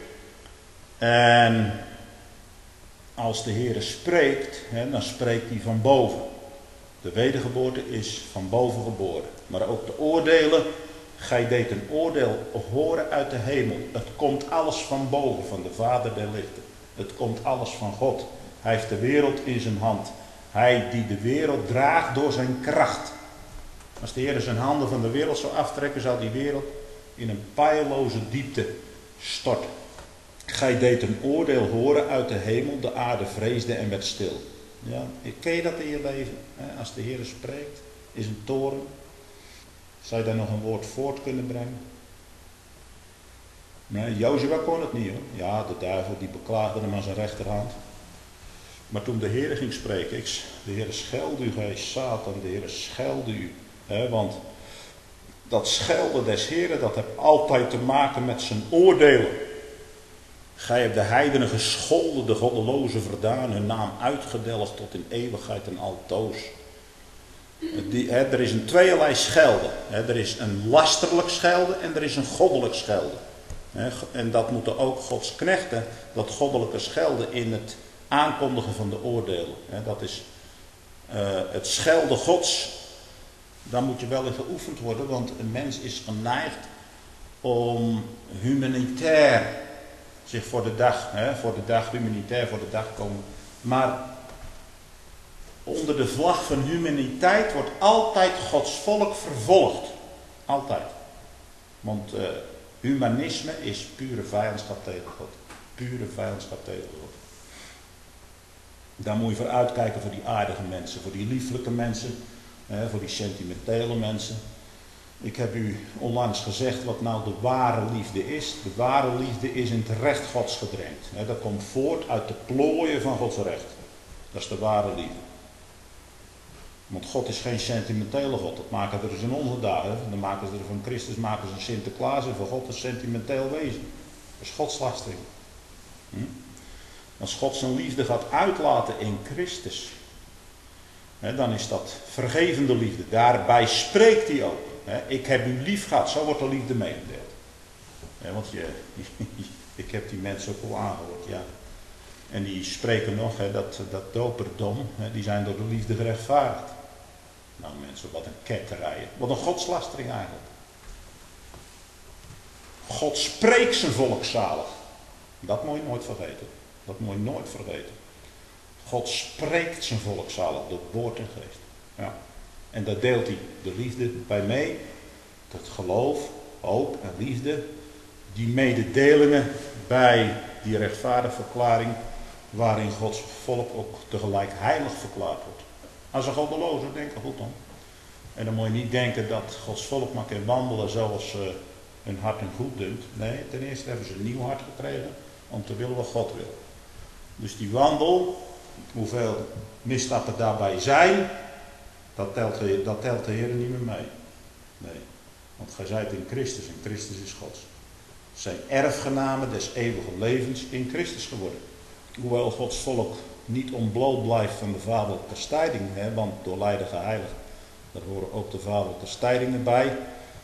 En als de Heere spreekt, dan spreekt hij van boven. De wedergeboorte is van boven geboren. Maar ook de oordelen, gij deed een oordeel horen uit de hemel. Het komt alles van boven, van de Vader der lichten. Het komt alles van God. Hij heeft de wereld in zijn hand. Hij die de wereld draagt door zijn kracht. Als de Heer zijn handen van de wereld zou aftrekken, zou die wereld in een peilloze diepte storten. Gij deed een oordeel horen uit de hemel, de aarde vreesde en werd stil. Ja, ken je dat in je leven? Als de Heer spreekt, is een toren. Zou je daar nog een woord voort kunnen brengen? Nee, Jozua kon het niet, hoor. Ja, de duivel die beklaagde hem aan zijn rechterhand. Maar toen de Heer ging spreken, de Heer schelde u, gij Satan, de Heer schelde u. Want dat schelden des Heeren, dat heeft altijd te maken met zijn oordelen. Gij hebt de heidenen gescholden, de goddelozen verdaan, hun naam uitgedelgd tot in eeuwigheid en altoos. Er is een tweeërlei schelden. Er is een lasterlijk schelden en er is een goddelijk schelden. En dat moeten ook Gods knechten, dat goddelijke schelden in het aankondigen van de oordelen. Dat is het schelden Gods. Daar moet je wel in geoefend worden, want een mens is geneigd om humanitair zich voor de dag humanitair voor de dag komen. Maar onder de vlag van humaniteit wordt altijd Gods volk vervolgd. Altijd. Want humanisme is pure vijandschap tegen God. Pure vijandschap tegen God. Daar moet je voor uitkijken voor die aardige mensen, voor die lieflijke mensen, voor die sentimentele mensen. Ik heb u onlangs gezegd wat nou de ware liefde is. De ware liefde is in het recht Gods gedrenkt. Dat komt voort uit de plooien van Gods recht. Dat is de ware liefde. Want God is geen sentimentele God. Dat maken er dus in onze dagen. Dan maken ze er van Christus maken ze een Sinterklaas en van God een sentimenteel wezen. Dat is godslastering. Als God zijn liefde gaat uitlaten in Christus, dan is dat vergevende liefde. Daarbij spreekt hij ook. Ik heb u lief gehad. Zo wordt de liefde meegedeeld. Want ik heb die mensen ook al aangehoord. Ja. En die spreken nog, dat doperdom, die zijn door de liefde gerechtvaardigd. Nou mensen, wat een ketterijen. Wat een godslastering eigenlijk. God spreekt zijn volk zalig. Dat moet je nooit vergeten. Dat moet je nooit vergeten. God spreekt zijn volk zalig door woord en geest. Ja. En daar deelt hij de liefde bij mee. Dat geloof, hoop en liefde. Die mededelingen bij die rechtvaardigverklaring waarin Gods volk ook tegelijk heilig verklaard wordt. Als een goddeloze, denk er goed om. En dan moet je niet denken dat Gods volk maar kan wandelen zoals hun hart en goed dunkt. Nee, ten eerste hebben ze een nieuw hart gekregen om te willen wat God wil. Dus die wandel, hoeveel misstappen daarbij zijn, dat telt de Heer niet meer mee. Nee, want gij zijt in Christus en Christus is Gods. Zijn erfgenamen des eeuwige levens in Christus geworden. Hoewel Gods volk niet ontbloot blijft van de vaderkastijding, want door lijden geheiligd, daar horen ook de vaderkastijdingen bij.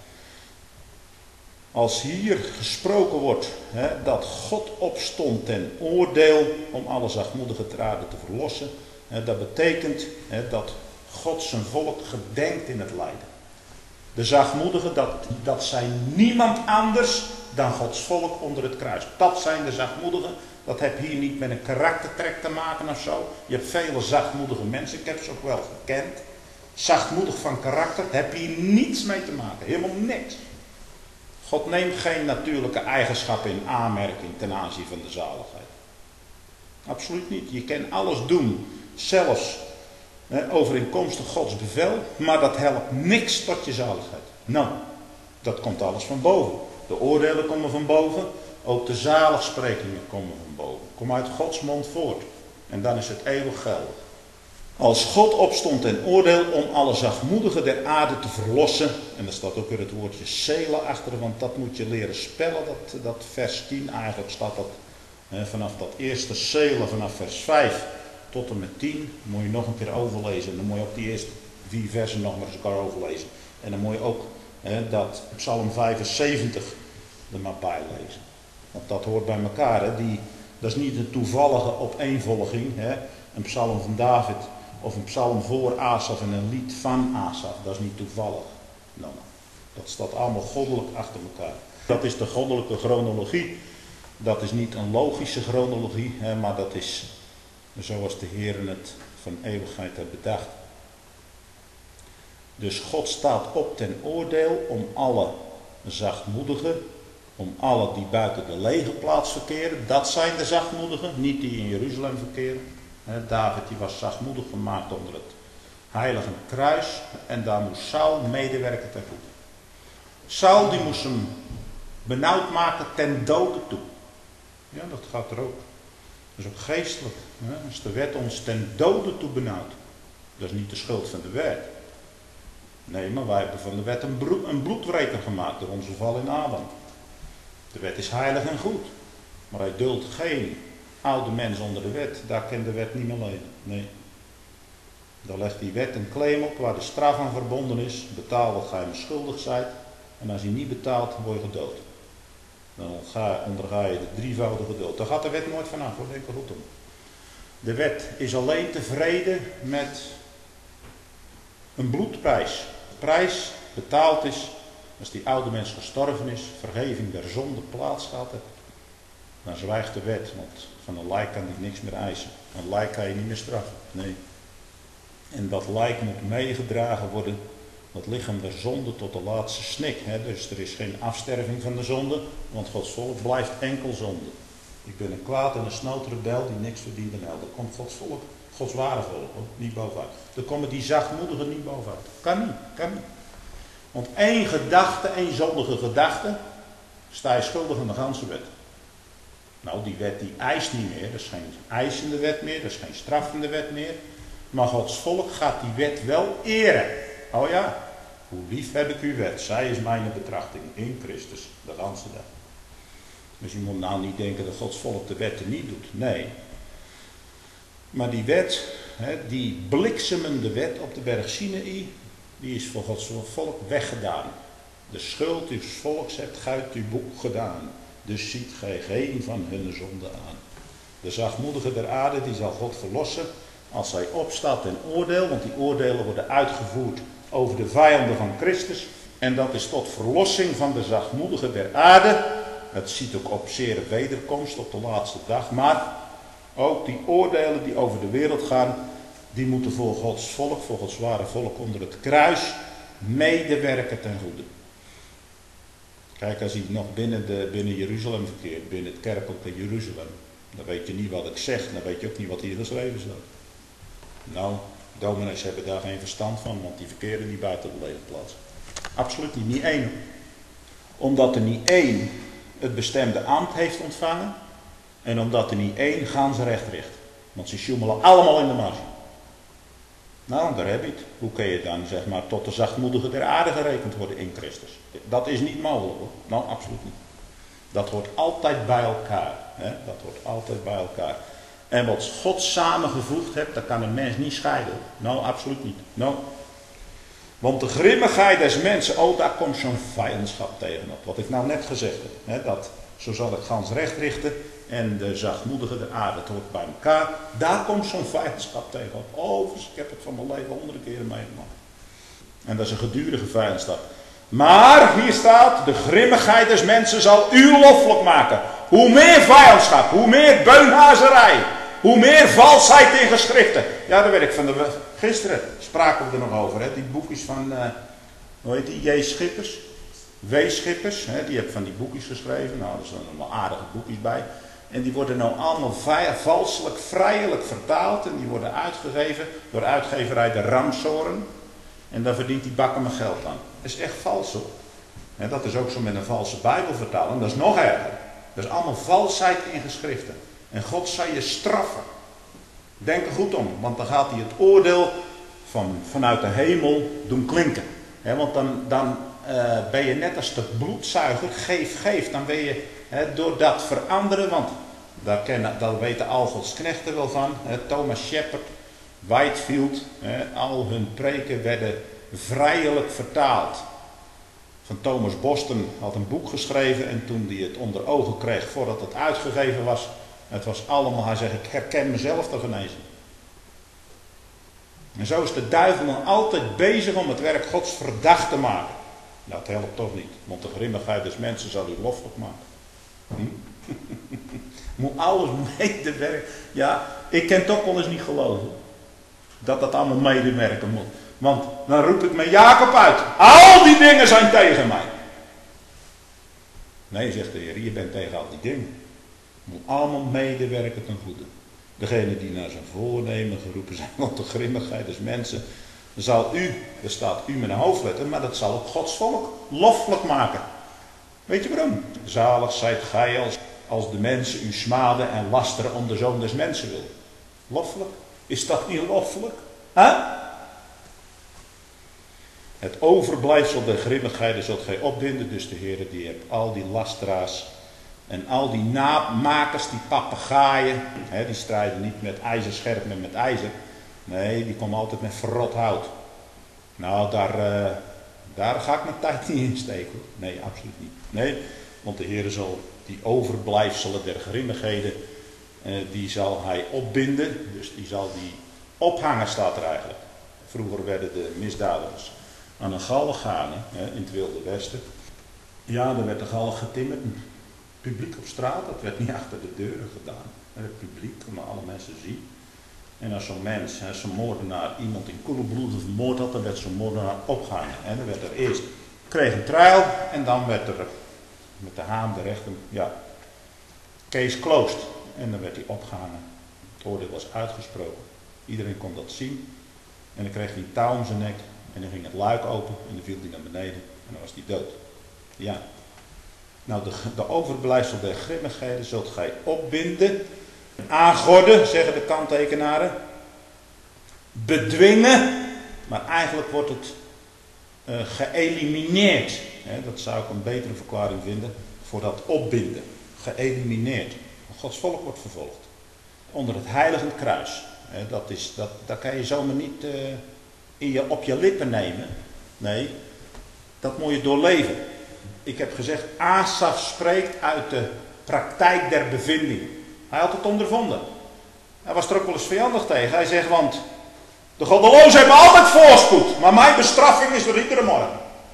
Als hier gesproken wordt dat God opstond ten oordeel om alle zachtmoedige ter aarde te verlossen, dat betekent dat God zijn volk gedenkt in het lijden. De zachtmoedigen, dat zijn niemand anders dan Gods volk onder het kruis. Dat zijn de zachtmoedigen. Dat heeft hier niet met een karaktertrek te maken of zo. Je hebt vele zachtmoedige mensen, ik heb ze ook wel gekend. Zachtmoedig van karakter, daar heb je hier niets mee te maken. Helemaal niks. God neemt geen natuurlijke eigenschappen in aanmerking ten aanzien van de zaligheid. Absoluut niet. Je kan alles doen, zelfs overeenkomstig Gods bevel, maar dat helpt niks tot je zaligheid. Nou, dat komt alles van boven. De oordelen komen van boven, ook de zaligsprekingen komen van boven. Kom uit Gods mond voort. En dan is het eeuwig geldig. Als God opstond ten oordeel om alle zachtmoedigen der aarde te verlossen. En daar staat ook weer het woordje Sela achter, want dat moet je leren spellen. Dat vers 10, eigenlijk staat dat vanaf dat eerste Sela, vanaf vers 5 tot en met 10. Moet je nog een keer overlezen. Dan moet je ook die eerste 4 versen nog maar eens elkaar overlezen. En dan moet je ook dat Psalm 75 er maar bij lezen. Want dat hoort bij elkaar. Dat is niet een toevallige opeenvolging. Een psalm van David of een psalm voor Asaf en een lied van Asaf. Dat is niet toevallig. Nou, dat staat allemaal goddelijk achter elkaar. Dat is de goddelijke chronologie. Dat is niet een logische chronologie, maar dat is zoals de Heer het van eeuwigheid heeft bedacht. Dus God staat op ten oordeel om alle zachtmoedigen, om alle die buiten de legerplaats verkeren. Dat zijn de zachtmoedigen, niet die in Jeruzalem verkeren. David die was zachtmoedig gemaakt onder het heilige kruis en daar moest Saul medewerken ten goede. Saul die moest hem benauwd maken ten dode toe. Ja, dat gaat er ook. Dat is ook geestelijk. Als de wet ons ten dode toe benauwt. Dat is niet de schuld van de wet. Nee, maar wij hebben van de wet een bloedwreker gemaakt door onze val in Adam. De wet is heilig en goed. Maar hij duldt geen oude mens onder de wet. Daar kan de wet niet meer leven. Nee. Daar legt die wet een claim op waar de straf aan verbonden is. Betaal wat gij me schuldig zijt. En als je niet betaalt, word je gedood. Dan onderga je de drievoudige dood. Daar gaat de wet nooit vanaf, hoor. Denk er goed om. De wet is alleen tevreden met een bloedprijs. De prijs betaald is als die oude mens gestorven is, vergeving der zonde plaats gehad heeft. Dan zwijgt de wet, want van een lijk kan die niks meer eisen. Een lijk kan je niet meer straffen. Nee. En dat lijk moet meegedragen worden, dat lichaam der zonde tot de laatste snik. Dus er is geen afsterving van de zonde, want Gods volk blijft enkel zonde. Ik ben een kwaad en een snootrebel die niks verdient en hel. Daar komt Gods volk, Gods ware volk, niet bovenuit. Daar komen die zachtmoedigen niet bovenuit. Kan niet. Want één gedachte, één zondige gedachte, sta je schuldig aan de ganse wet. Nou, die wet die eist niet meer. Dat is geen eisende wet meer. Dat is geen straffende wet meer. Maar Gods volk gaat die wet wel eren. Oh ja, hoe lief heb ik uw wet. Zij is mijn betrachting in Christus. De ganse dag. Dus je moet nou niet denken dat Gods volk de wetten niet doet. Nee. Maar die wet, die bliksemende wet op de berg Sinaï, die is voor Gods volk weggedaan. De schuld uw volks hebt gij uit uw boek gedaan. Dus ziet gij geen van hun zonde aan. De zachtmoedige der aarde, die zal God verlossen als hij opstaat ten oordeel. Want die oordelen worden uitgevoerd over de vijanden van Christus. En dat is tot verlossing van de zachtmoedigen der aarde. Het ziet ook op zere wederkomst op de laatste dag. Maar ook die oordelen die over de wereld gaan, Die moeten voor Gods volk, voor Gods ware volk onder het kruis medewerken ten goede. Kijk, als hij nog binnen Jeruzalem verkeert, binnen het kerkelijke Jeruzalem, dan weet je niet wat ik zeg, dan weet je ook niet wat hier geschreven staat. Nou, dominees hebben daar geen verstand van, want die verkeren niet buiten de legerplaats. Absoluut niet, niet één. Omdat er niet één het bestemde ambt heeft ontvangen en omdat er niet één gans recht richt. Want ze sjoemelen allemaal in de marge. Nou, daar heb je het. Hoe kun je dan, zeg maar, tot de zachtmoedige der aarde gerekend worden in Christus? Dat is niet mogelijk, hoor. Nou, absoluut niet. Dat hoort altijd bij elkaar. Hè? Dat hoort altijd bij elkaar. En wat God samengevoegd hebt, dat kan een mens niet scheiden. Nou, absoluut niet. Nou. Want de grimmigheid des mensen, oh, daar komt zo'n vijandschap tegenop. Wat ik nou net gezegd heb. Hè? Dat, zo zal ik gans recht richten. En de zachtmoedige der aarde, het hoort bij elkaar. Daar komt zo'n vijandschap tegenop. Oh, ik heb het van mijn leven honderden keren meegemaakt. En dat is een gedurige vijandschap. Maar, hier staat, de grimmigheid des mensen zal u loffelijk maken. Hoe meer vijandschap, hoe meer beunhazerij, hoe meer valsheid in geschriften. Ja, daar werd ik gisteren spraken we er nog over. Hè? Die boekjes van, hoe heet die, J. Schippers. W. Schippers, hè? Die hebben van die boekjes geschreven. Nou, er staan allemaal aardige boekjes bij. En die worden nou allemaal valselijk, vrijelijk vertaald. En die worden uitgegeven door uitgeverij de Ramshoorn. En daar verdient die bakker mijn geld aan. Dat is echt vals, hoor. En dat is ook zo met een valse Bijbelvertaling. Dat is nog erger. Dat is allemaal valsheid in geschriften. En God zal je straffen. Denk er goed om. Want dan gaat hij het oordeel vanuit de hemel doen klinken. Want dan ben je net als de bloedzuiger. Geef. Dan ben je door dat veranderen. Want daar weten al Gods knechten wel van. Thomas Shepard, Whitefield. Al hun preken werden vrijelijk vertaald. Van Thomas Boston had een boek geschreven. En toen hij het onder ogen kreeg voordat het uitgegeven was. Het was allemaal, hij zegt, ik herken mezelf te genezen. En zo is de duivel dan altijd bezig om het werk Gods verdacht te maken. Nou, dat helpt toch niet. Want de grimmigheid des mensen zal u loffelijk maken. Moet alles medewerken. Ja, ik kan toch wel eens niet geloven. Dat allemaal medewerken moet. Want dan roep ik me Jacob uit. Al die dingen zijn tegen mij. Nee, zegt de Heer, je bent tegen al die dingen. Moet allemaal medewerken ten goede. Degene die naar zijn voornemen geroepen zijn, want de grimmigheid des mensen zal u, er staat u met een hoofdletter, maar dat zal ook Gods volk loffelijk maken. Weet je waarom? Zalig zijt gij als de mensen u smaden en lasteren om de zoon des mensen wil. Loffelijk? Is dat niet loffelijk? Huh? Het overblijfsel der grimmigheden zult gij opbinden. Dus de Heer die hebt al die lasteraars en al die naapmakers, die papegaaien, die strijden niet met ijzerscherp, maar met ijzer. Nee, die komen altijd met verrot hout. Nou, daar ga ik mijn tijd niet in steken. Nee, absoluut niet. Nee, want de Heer zal die overblijfselen der grimmigheden, die zal hij opbinden. Dus die zal die ophangen, staat er eigenlijk. Vroeger werden de misdadigers aan een galg gehangen, in het Wilde Westen. Ja, er werd de galg getimmerd. Publiek op straat, dat werd niet achter de deuren gedaan. Het publiek, konden alle mensen zien. En als zo'n mens, zo'n moordenaar, iemand in koele bloed vermoord had, dan werd zo'n moordenaar opgehangen. En dan werd er eerst, kreeg een trial en dan werd er met de haan de rechter, ja, case closed. En dan werd hij opgehangen. Het oordeel was uitgesproken. Iedereen kon dat zien. En dan kreeg hij een touw om zijn nek. En dan ging het luik open en dan viel hij naar beneden. En dan was hij dood. Ja. Nou, de overblijfsel der grimmigheden zult gij opbinden. Aangorden, zeggen de kanttekenaren. Bedwingen. Maar eigenlijk wordt het geëlimineerd. Dat zou ik een betere verklaring vinden voor dat opbinden. Geëlimineerd. Gods volk wordt vervolgd. Onder het heiligend kruis. Dat kan je zomaar niet op je lippen nemen. Nee, dat moet je doorleven. Ik heb gezegd, Asaf spreekt uit de praktijk der bevinding. Hij had het ondervonden. Hij was er ook wel eens vijandig tegen. Hij zegt, want de goddelozen hebben altijd voorspoed. Maar mijn bestraffing is er iedere morgen.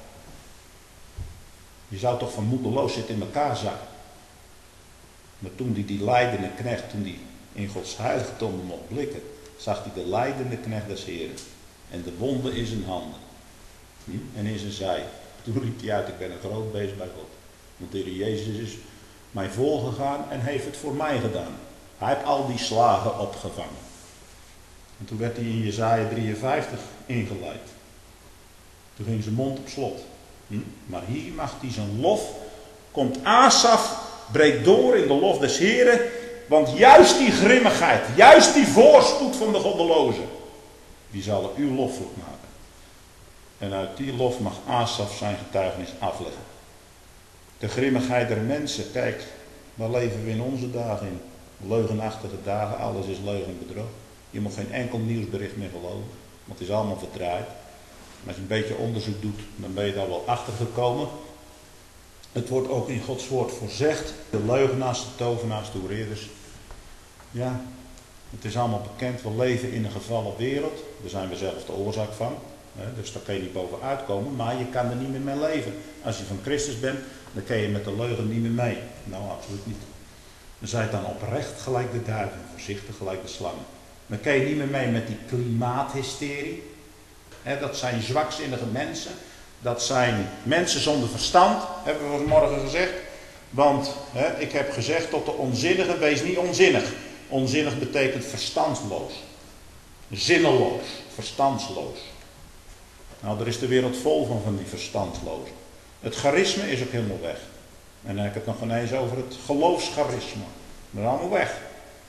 Je zou toch van moedeloos zitten in elkaar zakken. Maar toen die leidende knecht, toen die in Gods heiligdom mocht blikken. zag hij de lijdende knecht des Heren en de wonden in zijn handen en in zijn zij. Toen riep hij uit, ik ben een groot beest bij God. Want de Heer Jezus is mij voorgegaan en heeft het voor mij gedaan. Hij heeft al die slagen opgevangen. En toen werd hij in Jesaja 53 ingeleid. Toen ging zijn mond op slot. Maar hier mag hij zijn lof, komt Asaf, breekt door in de lof des Heren. Want juist die grimmigheid, juist die voorspoed van de goddelozen, die zal uw loffelijk maken. En uit die lof mag Asaf zijn getuigenis afleggen. De grimmigheid der mensen, kijk, waar leven we in onze dagen in? Leugenachtige dagen, alles is leugen en bedrog. Je moet geen enkel nieuwsbericht meer geloven, want het is allemaal verdraaid. Maar als je een beetje onderzoek doet, dan ben je daar wel achter gekomen. Het wordt ook in Gods woord voorzegd. De leugenaars, de tovenaars, de hoereerders. Ja, het is allemaal bekend. We leven in een gevallen wereld. Daar zijn we zelf de oorzaak van. Dus daar kan je niet bovenuit komen. Maar je kan er niet meer mee leven. Als je van Christus bent, dan kan je met de leugen niet meer mee. Nou, absoluut niet. Dan zijn het dan oprecht gelijk de duiven. Voorzichtig gelijk de slangen. Dan kan je niet meer mee met die klimaathysterie. Dat zijn zwakzinnige mensen. Dat zijn mensen zonder verstand, hebben we vanmorgen gezegd. Want ik heb gezegd tot de onzinnige, wees niet onzinnig. Onzinnig betekent verstandsloos. Zinneloos, verstandsloos. Nou, er is de wereld vol van die verstandslozen. Het charisme is ook helemaal weg. En dan heb ik het nog ineens over het geloofscharisme. Dat is allemaal weg.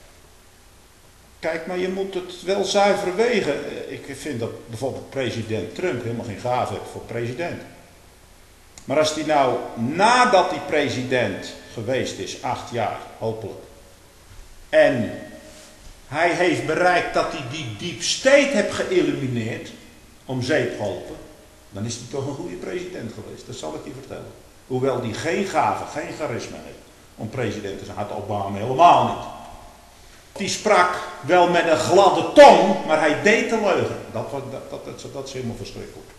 Kijk, maar je moet het wel zuiver wegen. Ik vind dat bijvoorbeeld president Trump helemaal geen gave heeft voor president. Maar als die nou, nadat hij president geweest is, 8 jaar, hopelijk. En hij heeft bereikt dat hij die deep state heeft geëlimineerd, om zeep geholpen. Dan is hij toch een goede president geweest, dat zal ik je vertellen. Hoewel die geen gave, geen charisma heeft om president te zijn, had Obama helemaal niet. Die sprak wel met een gladde tong, maar hij deed te leugen. Dat is helemaal verschrikkelijk.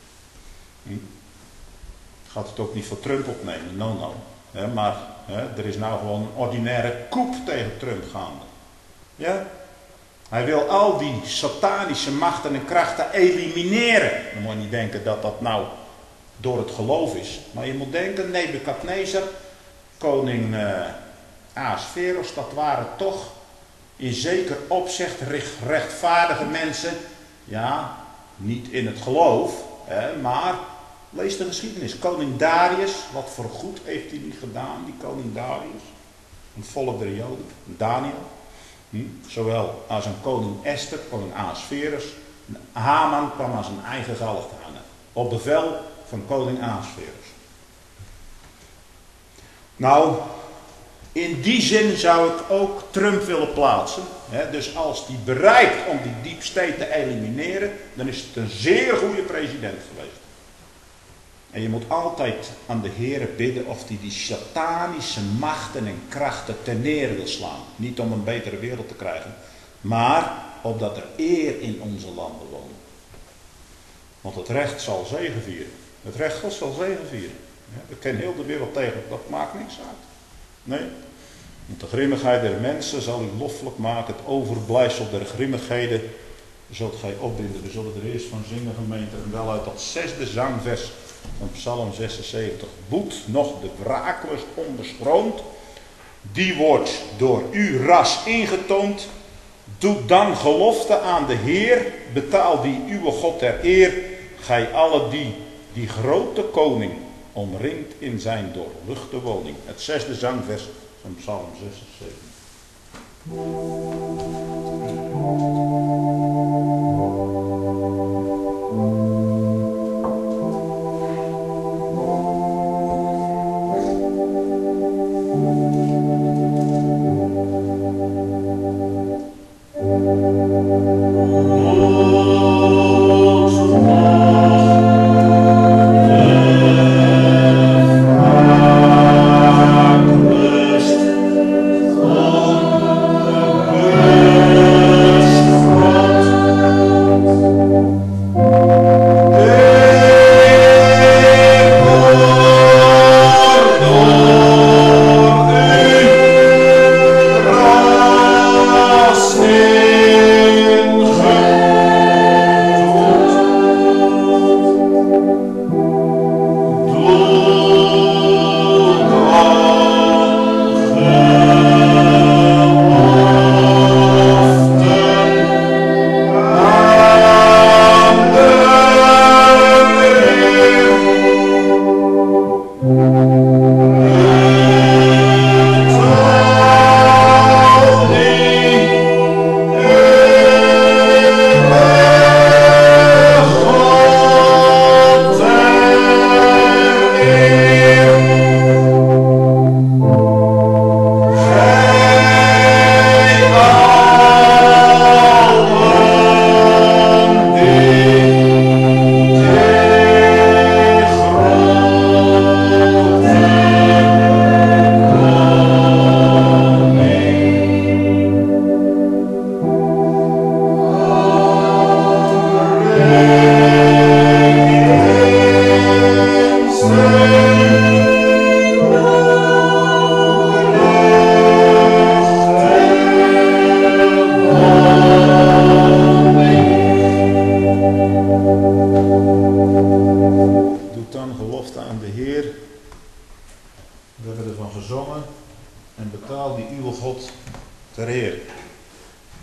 Gaat het ook niet voor Trump opnemen, no. Maar er is nou gewoon een ordinaire coup tegen Trump gaande. Ja? Hij wil al die satanische machten en krachten elimineren. Dan moet je niet denken dat dat nou door het geloof is. Maar je moet denken, Nebukadnezar, koning Ahasveros, dat waren toch in zeker opzicht rechtvaardige mensen. Ja, niet in het geloof, maar lees de geschiedenis. Koning Darius, wat voor goed heeft hij niet gedaan, die koning Darius. Een volk der Joden, Daniel. Zowel als een koning Esther, koning Ahasveros. Haman kwam aan zijn eigen galg te hangen. Op bevel van koning Ahasveros. Nou, in die zin zou ik ook Trump willen plaatsen. Dus als die bereikt om die deep state te elimineren, dan is het een zeer goede president geweest. En je moet altijd aan de Heere bidden of hij die satanische machten en krachten ten neer wil slaan. Niet om een betere wereld te krijgen, maar opdat er eer in onze landen woont. Want het recht zal zegevieren. Het recht God zal zegevieren. We kennen heel de wereld tegen, dat maakt niks uit. Nee. Want de grimmigheid der mensen zal u loffelijk maken. Het overblijfsel der grimmigheden zult gij opbinden. We zullen er eerst van zingen, gemeente. En wel uit dat 6e zangvers van Psalm 76. Boet nog de wraaklust onbeschroomd. Die wordt door u ras ingetoond. Doe dan gelofte aan de Heer. Betaal die uw God ter eer. Gij alle die grote koning omringt in zijn doorluchte woning. Het 6e zangvers van Psalm 76.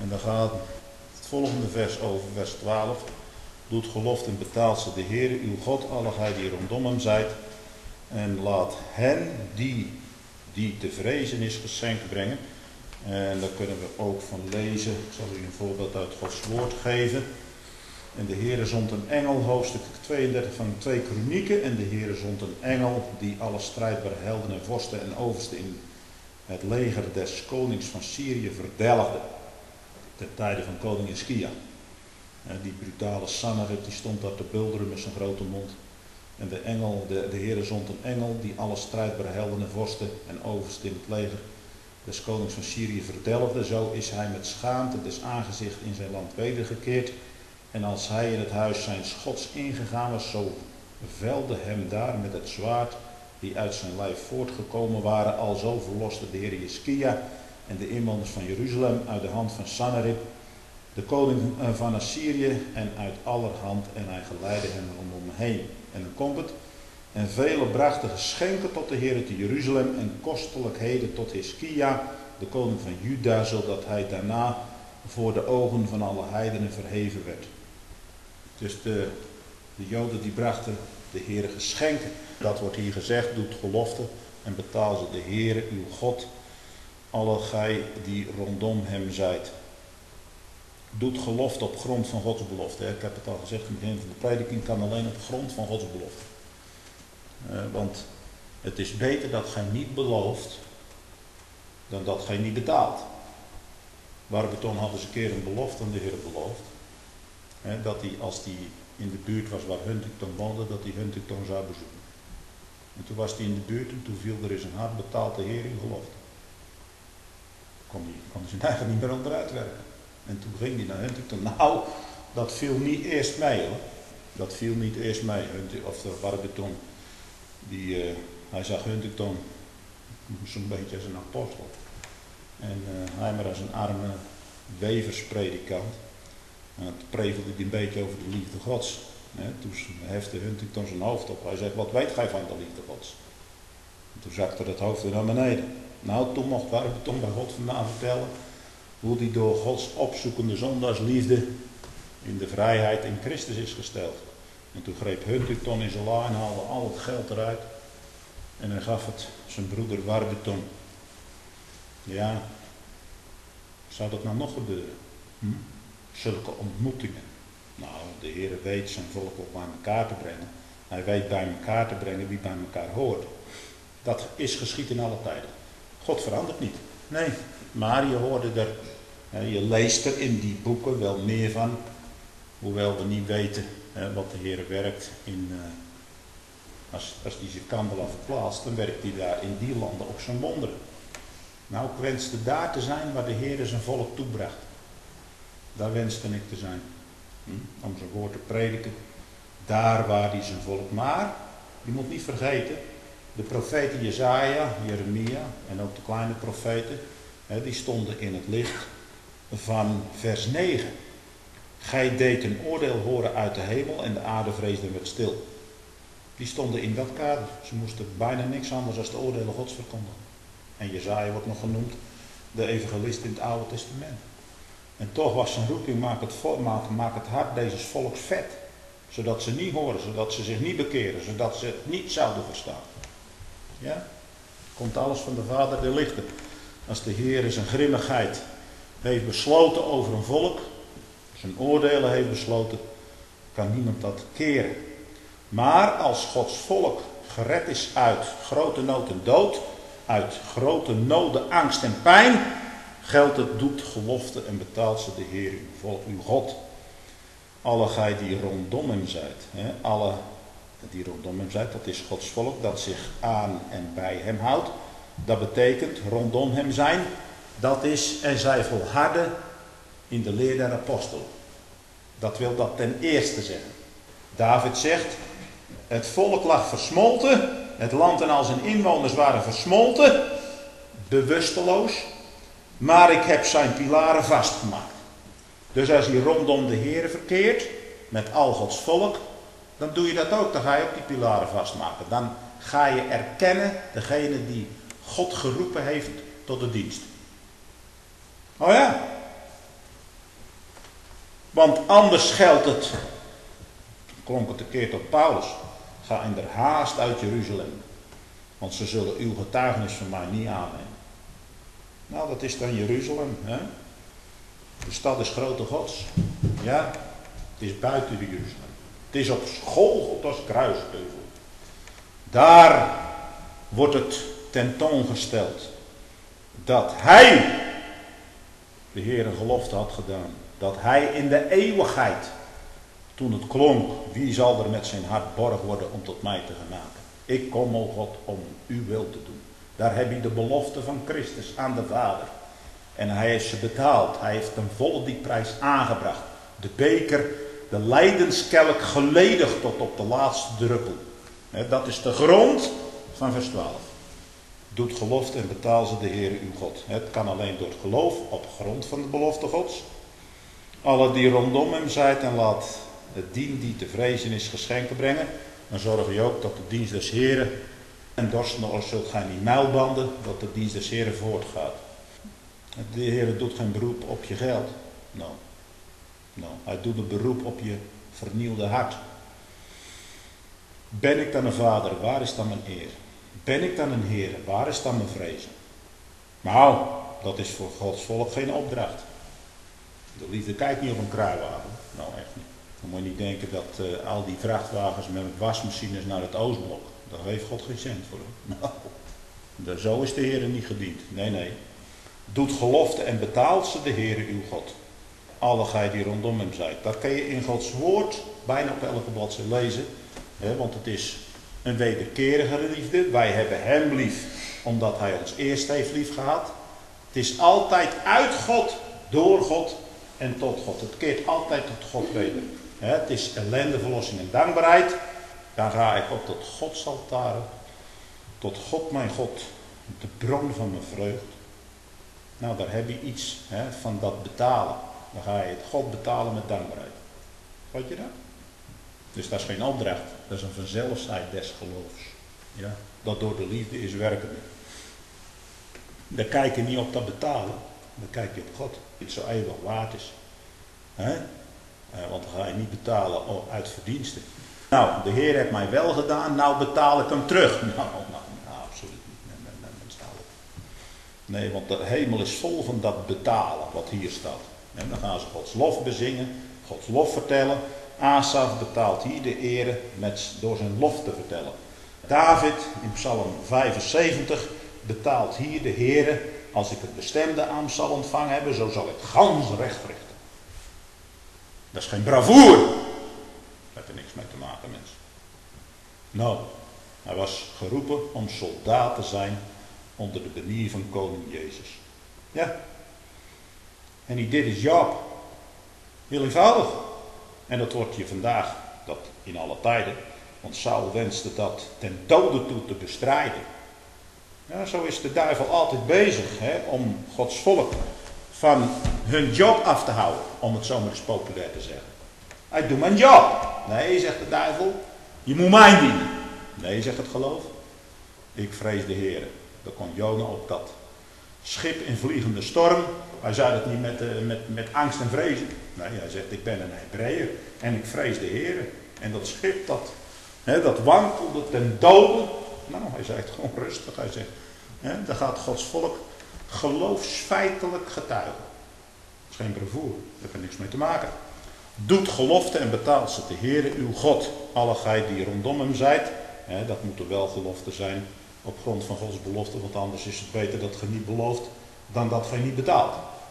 En dan gaat het volgende vers over, vers 12. Doet gelofte en betaalt ze de Heere, uw God, alle gij die rondom hem zijt. En laat hen die te vrezen is geschenk brengen. En daar kunnen we ook van lezen. Ik zal u een voorbeeld uit Gods woord geven. En de Heere zond een engel, hoofdstuk 32 van 2 Kronieken. En de Heere zond een engel die alle strijdbare helden en vorsten en oversten in het leger des konings van Syrië verdelgde. Ten tijde van koning Hiskia. Die brutale Sanherib die stond daar te bulderen met zijn grote mond. En de Heere zond een engel die alle strijdbare helden en vorsten en oversten in het leger des konings van Syrië verdelgde. Zo is hij met schaamte des aangezicht in zijn land wedergekeerd. En als hij in het huis zijn Gods ingegaan was, zo velde hem daar met het zwaard die uit zijn lijf voortgekomen waren. Alzo verloste de Heer Hiskia en de inwoners van Jeruzalem uit de hand van Sanherib, de koning van Assyrië, en uit allerhand, en hij geleidde hen rondom heen. En dan komt het. En velen brachten geschenken tot de Heer te Jeruzalem en kostelijkheden tot Hiskia, de koning van Juda, zodat hij daarna voor de ogen van alle heidenen verheven werd. Dus de Joden die brachten de Heere geschenken. Dat wordt hier gezegd, doet gelofte en betaal ze de Heere uw God, alle gij die rondom hem zijt. Doet gelofte op grond van Gods belofte. Ik heb het al gezegd in het begin van de prediking, kan alleen op grond van Gods belofte. Want het is beter dat gij niet belooft dan dat gij niet betaalt. Warburton had eens een keer een belofte aan de Heer beloofd. Dat hij, als hij in de buurt was waar Huntington woonde, dat hij Huntington zou bezoeken. En toen was hij in de buurt en toen viel er in zijn hart, betaalt de Heer uw gelofte. Kon hij zijn eigen niet meer onderuit werken. En toen ging hij naar Huntington. Nou, dat viel niet eerst mee hoor. Dat viel niet eerst mee. Of Warburton, hij zag Huntington zo'n beetje als een apostel. En hij maar als een arme weverspredikant. En het prevelde hij een beetje over de liefde Gods. Toen hefte Huntington zijn hoofd op. Hij zegt, wat weet gij van de liefde Gods? En toen zakte het hoofd weer naar beneden. Nou, toen mocht Warburton bij God vandaan vertellen hoe die door Gods opzoekende zondaarsliefde in de vrijheid in Christus is gesteld. En toen greep Huntington in zijn la en haalde al het geld eruit. En hij gaf het zijn broeder Warburton. Ja, zou dat nou nog gebeuren? Zulke ontmoetingen. Nou, de Heer weet zijn volk ook bij elkaar te brengen. Hij weet bij elkaar te brengen wie bij elkaar hoort. Dat is geschied in alle tijden. God verandert niet. Nee, maar je hoorde je leest er in die boeken wel meer van. Hoewel we niet weten wat de Heer werkt in... Als hij zijn kandelaar verplaatst, dan werkt hij daar in die landen ook zijn wonderen. Nou, ik wenste daar te zijn waar de Heer zijn volk toebracht. Daar wenste ik te zijn. Om zijn woord te prediken. Daar waar hij zijn volk. Maar, je moet niet vergeten, de profeten Jesaja, Jeremia en ook de kleine profeten, die stonden in het licht van vers 9. Gij deed een oordeel horen uit de hemel en de aarde vreesde en werd stil. Die stonden in dat kader. Ze moesten bijna niks anders dan de oordelen Gods verkondigen. En Jesaja wordt nog genoemd de evangelist in het Oude Testament. En toch was zijn roeping, maak het hart deze volks vet. Zodat ze niet horen, zodat ze zich niet bekeren, zodat ze het niet zouden verstaan. Ja? Komt alles van de Vader der lichten. Als de Heer zijn grimmigheid heeft besloten over een volk, zijn oordelen heeft besloten, kan niemand dat keren. Maar als Gods volk gered is uit grote nood en dood, uit grote noden, angst en pijn, geldt het, doet gelofte en betaalt ze de Heer uw God. Alle gij die rondom hem zijt, alle die rondom hem zijt, dat is Gods volk dat zich aan en bij hem houdt. Dat betekent rondom hem zijn, dat is en zij volharden in de leer der apostelen. Dat wil dat ten eerste zeggen. David zegt, het volk lag versmolten, het land en al zijn inwoners waren versmolten, bewusteloos, maar ik heb zijn pilaren vastgemaakt. Dus als je rondom de Heer verkeert, met al Gods volk, dan doe je dat ook. Dan ga je ook die pilaren vastmaken. Dan ga je erkennen degene die God geroepen heeft tot de dienst. Oh ja, Want anders geldt het, klonk het een keer tot Paulus, ga in der haast uit Jeruzalem, want ze zullen uw getuigenis van mij niet aannemen. Nou, dat is dan Jeruzalem, hè? De stad is grote gods. Ja, het is buiten de Jeruzalem. Het is op Golgotha's kruisheuvel. Daar wordt het tentoongesteld dat hij de Heer een belofte had gedaan. Dat hij in de eeuwigheid, toen het klonk, wie zal er met zijn hart borg worden om tot mij te genaken. Ik kom, o God, om uw wil te doen. Daar heb je de belofte van Christus aan de Vader. En hij heeft ze betaald. Hij heeft ten volle die prijs aangebracht. De beker, de lijdenskelk geledigd tot op de laatste druppel. Dat is de grond van vers 12. Doet gelofte en betaal ze de Heere uw God. Het kan alleen door het geloof op grond van de belofte Gods. Alle die rondom hem zijt en laat het dien die te vrezen is geschenken brengen. Dan zorg je ook dat de dienst des Heeren en dorstende zult gij niet muilbanden, dat de dienst des Heeren voortgaat. De Heer doet geen beroep op je geld. Nou, hij doet een beroep op je vernieuwde hart. Ben ik dan een vader, waar is dan mijn eer? Ben ik dan een Heer, waar is dan mijn vrezen? Nou, dat is voor Gods volk geen opdracht. De liefde kijkt niet op een kruiwagen. Nou, echt niet. Dan moet je niet denken dat al die vrachtwagens met wasmachines naar het Oostblok, daar heeft God geen cent voor. Nou, zo is de Heer niet gediend. Nee. Doet gelofte en betaalt ze de Heere uw God. Alle gij die rondom hem zijt. Dat kan je in Gods woord bijna op elke bladzijde lezen. Want het is een wederkerige liefde. Wij hebben hem lief omdat hij ons eerst heeft lief gehad. Het is altijd uit God, door God en tot God. Het keert altijd tot God weder. Het is ellende, verlossing en dankbaarheid. Dan ga ik op tot Gods altaren. Tot God mijn God, de bron van mijn vreugd. Nou, daar heb je iets van dat betalen. Dan ga je het God betalen met dankbaarheid. Vat je dat? Dus dat is geen opdracht. Dat is een vanzelfsheid des geloofs. Ja? Dat door de liefde is werkende. Daar kijk je niet op dat betalen. Dan kijk je op God. Die het zo eeuwig waard is. Want dan ga je niet betalen uit verdiensten. Nou, de Heer heeft mij wel gedaan. Nou betaal ik hem terug. Nou, absoluut niet. Nee, want de hemel is vol van dat betalen wat hier staat. En dan gaan ze Gods lof bezingen, Gods lof vertellen. Asaf betaalt hier de ere door zijn lof te vertellen. David in Psalm 75 betaalt hier de Heere, als ik het bestemde ambt zal ontvangen hebben, zo zal ik gans recht richten. Dat is geen bravoer. Dat heeft er niks mee te maken, mensen. Nou, hij was geroepen om soldaat te zijn onder de banier van koning Jezus. Ja. En hij deed his job. Heel eenvoudig. En dat wordt je vandaag, dat in alle tijden, want Saul wenste dat ten dode toe te bestrijden. Ja, zo is de duivel altijd bezig om Gods volk van hun job af te houden, om het zo maar eens populair te zeggen. Ik doe mijn job. Nee, zegt de duivel, je moet mij dienen. Nee, zegt het geloof, ik vrees de Heer. Dan kon Jona op dat schip in vliegende storm. Hij zei dat niet met angst en vrezen. Nee, hij zegt, ik ben een Hebreeër en ik vrees de Heer. En dat schip dat wankelde ten dode. Nou, hij zei het gewoon rustig. Hij zegt, daar gaat Gods volk geloofsfeitelijk getuigen. Dat is geen bravoer, daar heeft er niks mee te maken. Doet gelofte en betaalt ze de Heere uw God. Alle gij die rondom hem zijt. Dat moet er wel gelofte zijn op grond van Gods belofte. Want anders is het beter dat je niet belooft dan dat je niet betaalt.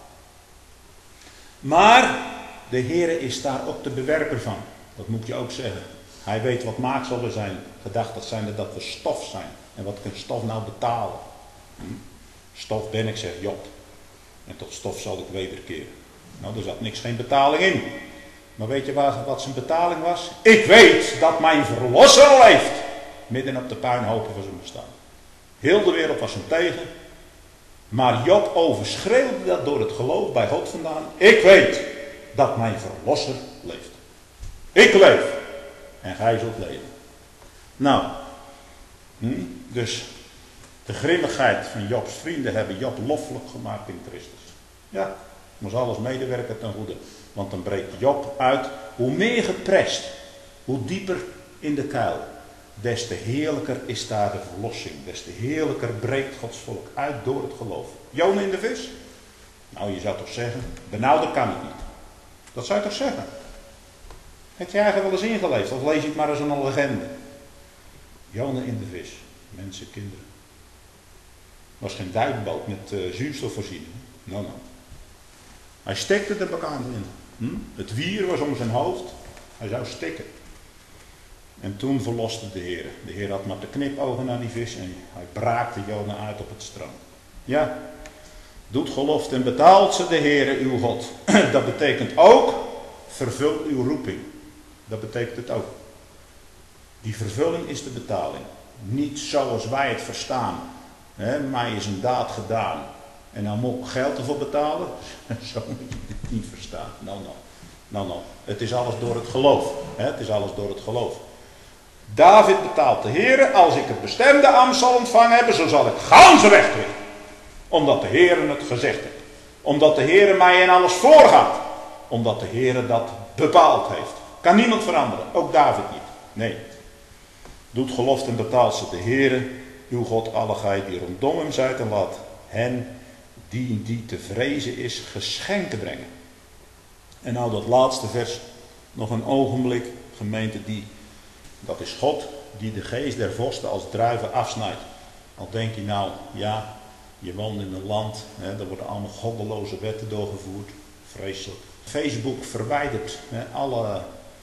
Maar de Heere is daar ook de bewerker van. Dat moet je ook zeggen. Hij weet wat maakselen zijn. Gedachtig zijn er dat we stof zijn. En wat kan stof nou betalen? Stof ben ik, zegt Job. En tot stof zal ik wederkeren. Nou, er zat geen betaling in. Maar weet je wat zijn betaling was? Ik weet dat mijn verlosser leeft. Midden op de puinhopen van zijn bestaan. Heel de wereld was hem tegen. Maar Job overschreeuwde dat door het geloof bij God vandaan. Ik weet dat mijn verlosser leeft. Ik leef. En gij zult leven. Nou. Dus de grimmigheid van Jobs vrienden hebben Job loffelijk gemaakt in Christus. Ja. Moest alles medewerken ten goede. Want dan breekt Job uit. Hoe meer geprest, hoe dieper in de kuil, des te heerlijker is daar de verlossing. Des te heerlijker breekt Gods volk uit door het geloof. Jona in de vis? Nou, je zou toch zeggen, benauwder kan het niet. Dat zou je toch zeggen? Heb je eigenlijk wel eens ingeleefd? Of lees je het maar als een legende? Jona in de vis. Mensen, kinderen. Het was geen duikboot met zuurstofvoorziening. Nou. Hij stikte de bekant in. Het wier was om zijn hoofd. Hij zou stikken. En toen verloste de Heer. De Heer had maar te knipogen naar die vis en hij braakte Jona uit op het strand. Ja, doet gelofte en betaalt ze de Heere uw God. Dat betekent ook, vervul uw roeping. Dat betekent het ook. Die vervulling is de betaling. Niet zoals wij het verstaan. Mij is een daad gedaan. En nou moet ik geld ervoor betalen. Zo moet je het niet verstaan. Nou. Het is alles door het geloof. Het is alles door het geloof. David betaalt de Heere. Als ik het bestemde ambt zal ontvangen hebben, zo zal ik ganse recht richten. Omdat de Heere het gezegd heeft. Omdat de Heere mij in alles voorgaat. Omdat de Heere dat bepaald heeft. Kan niemand veranderen. Ook David niet. Nee. Doet gelofte en betaalt ze de Heere, uw God, alle gij die rondom hem zijt, en laat hen die te vrezen is, geschenken brengen. En nou dat laatste vers, nog een ogenblik, gemeente, dat is God die de geest der vorsten als druiven afsnijdt. Al denk je nou, ja, je woont in een land, daar worden allemaal goddeloze wetten doorgevoerd, vreselijk. Facebook verwijdert alle...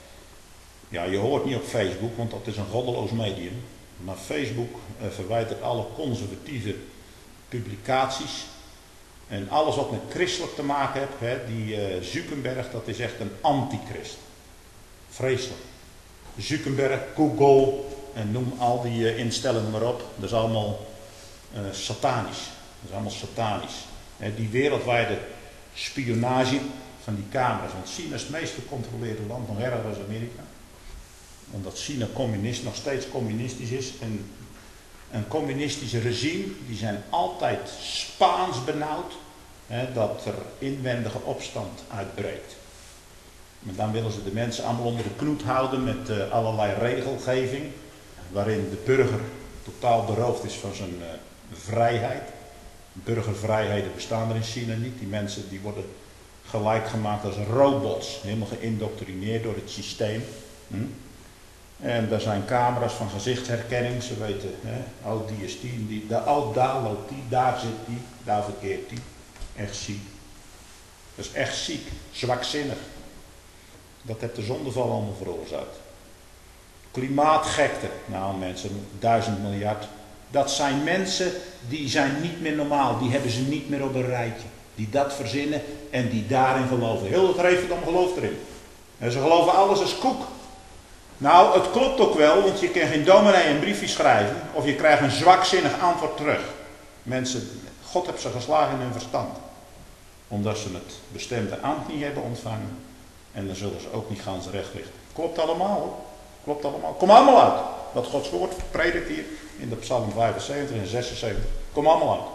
Ja, je hoort niet op Facebook, want dat is een goddeloos medium. Maar Facebook verwijdert alle conservatieve publicaties. En alles wat met christelijk te maken heeft, die Zuckerberg, dat is echt een antichrist. Vreselijk. Zuckerberg, Google en noem al die instellingen maar op. Dat is allemaal satanisch. Dat is allemaal satanisch. Die wereldwijde spionage van die camera's. Want China is het meest gecontroleerde land, nog erger dan Amerika. Omdat China nog steeds communistisch is. En een communistische regime, die zijn altijd Spaans benauwd. Dat er inwendige opstand uitbreekt. Maar dan willen ze de mensen allemaal onder de knoet houden met allerlei regelgeving. Waarin de burger totaal beroofd is van zijn vrijheid. Burgervrijheden bestaan er in China niet. Die mensen die worden gelijk gemaakt als robots. Helemaal geïndoctrineerd door het systeem. En daar zijn camera's van gezichtsherkenning. Ze weten, oh die is die, daar loopt die, daar zit die, daar verkeert die. Echt ziek. Dat is echt ziek, zwakzinnig. Dat heeft de zondeval allemaal veroorzaakt. Klimaatgekte, nou mensen, 1000 miljard. Dat zijn mensen die zijn niet meer normaal, die hebben ze niet meer op een rijtje. Die dat verzinnen en die daarin geloven. Heel het Reefdom gelooft erin. En ze geloven alles als koek. Nou, het klopt ook wel, want je kan geen dominee een briefje schrijven of je krijgt een zwakzinnig antwoord terug. Mensen, God heeft ze geslagen in hun verstand. Omdat ze het bestemde ambt niet hebben ontvangen. En dan zullen ze ook niet gaan recht richten. Klopt allemaal hoor. Klopt allemaal. Kom allemaal uit. Wat Gods woord predikt hier in de Psalm 75 en 76. Kom allemaal uit.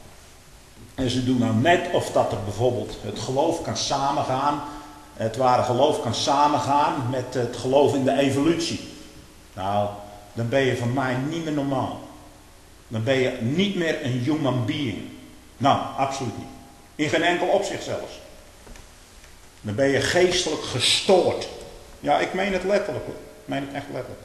En ze doen nou net of dat er bijvoorbeeld het geloof kan samengaan. Het ware geloof kan samengaan met het geloof in de evolutie. Nou, dan ben je van mij niet meer normaal. Dan ben je niet meer een human being. Nou, absoluut niet. In geen enkel opzicht zelfs. Dan ben je geestelijk gestoord. Ja, ik meen het letterlijk. Ik meen het echt letterlijk.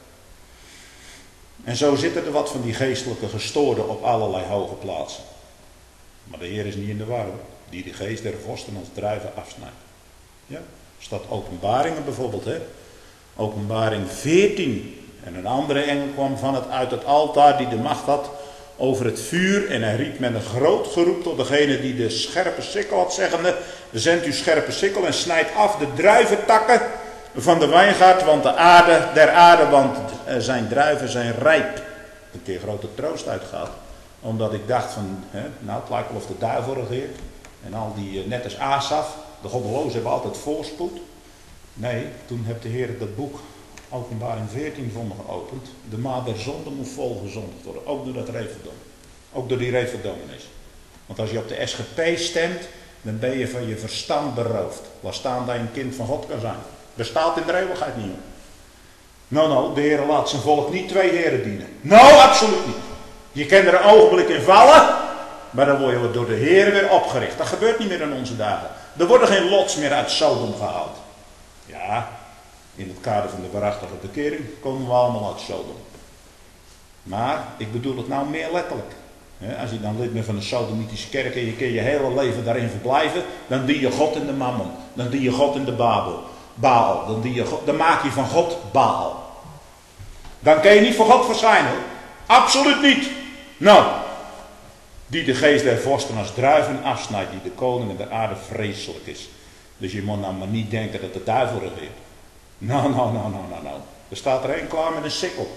En zo zitten er wat van die geestelijke gestoorden op allerlei hoge plaatsen. Maar de Heer is niet in de war, hoor. Die de geest der vorsten als druiven afsnijdt. Ja, staat Openbaringen bijvoorbeeld, hè. Openbaring 14. En een andere engel kwam uit het altaar die de macht had over het vuur. En hij riep met een groot geroep tot degene die de scherpe sikkel had, zeggende: zendt uw scherpe sikkel en snijd af de druiventakken van de wijngaard, want want zijn druiven zijn rijp. Een keer grote troost uitgaat. Omdat ik dacht van, nou het lijkt wel of de duivel regeert. En al die, net als Asaf, de goddelozen hebben altijd voorspoed. Nee, toen heeft de Heer dat boek Openbaring 14 voor me geopend. De maat der zonde moet volgezondigd worden. Ook door dat Reefdom. Ook door die Reefdominees. Want als je op de SGP stemt, dan ben je van je verstand beroofd. Laat staan dat je een kind van God kan zijn. Bestaat in de eeuwigheid niet. Nou, de Heer laat zijn volk niet twee heren dienen. Nou, absoluut niet. Je kan er een ogenblik in vallen, maar dan word je door de Heer weer opgericht. Dat gebeurt niet meer in onze dagen. Er worden geen lots meer uit Sodom gehaald. Ja, in het kader van de waarachtige bekering komen we allemaal uit Sodom. Maar ik bedoel het nou meer letterlijk. Als je dan lid bent van de Sodomitische kerk en je kan je hele leven daarin verblijven, dan dien je God in de Mammon. Dan dien je God in de Baal. Dan maak je van God Baal. Dan kan je niet voor God verschijnen. Absoluut niet. Nou, die de geest der vorsten als druiven afsnijdt, die de koningen der aarde vreselijk is. Dus je moet nou maar niet denken dat de duivel regeert. Nou. Er staat er één klaar met een sikkel.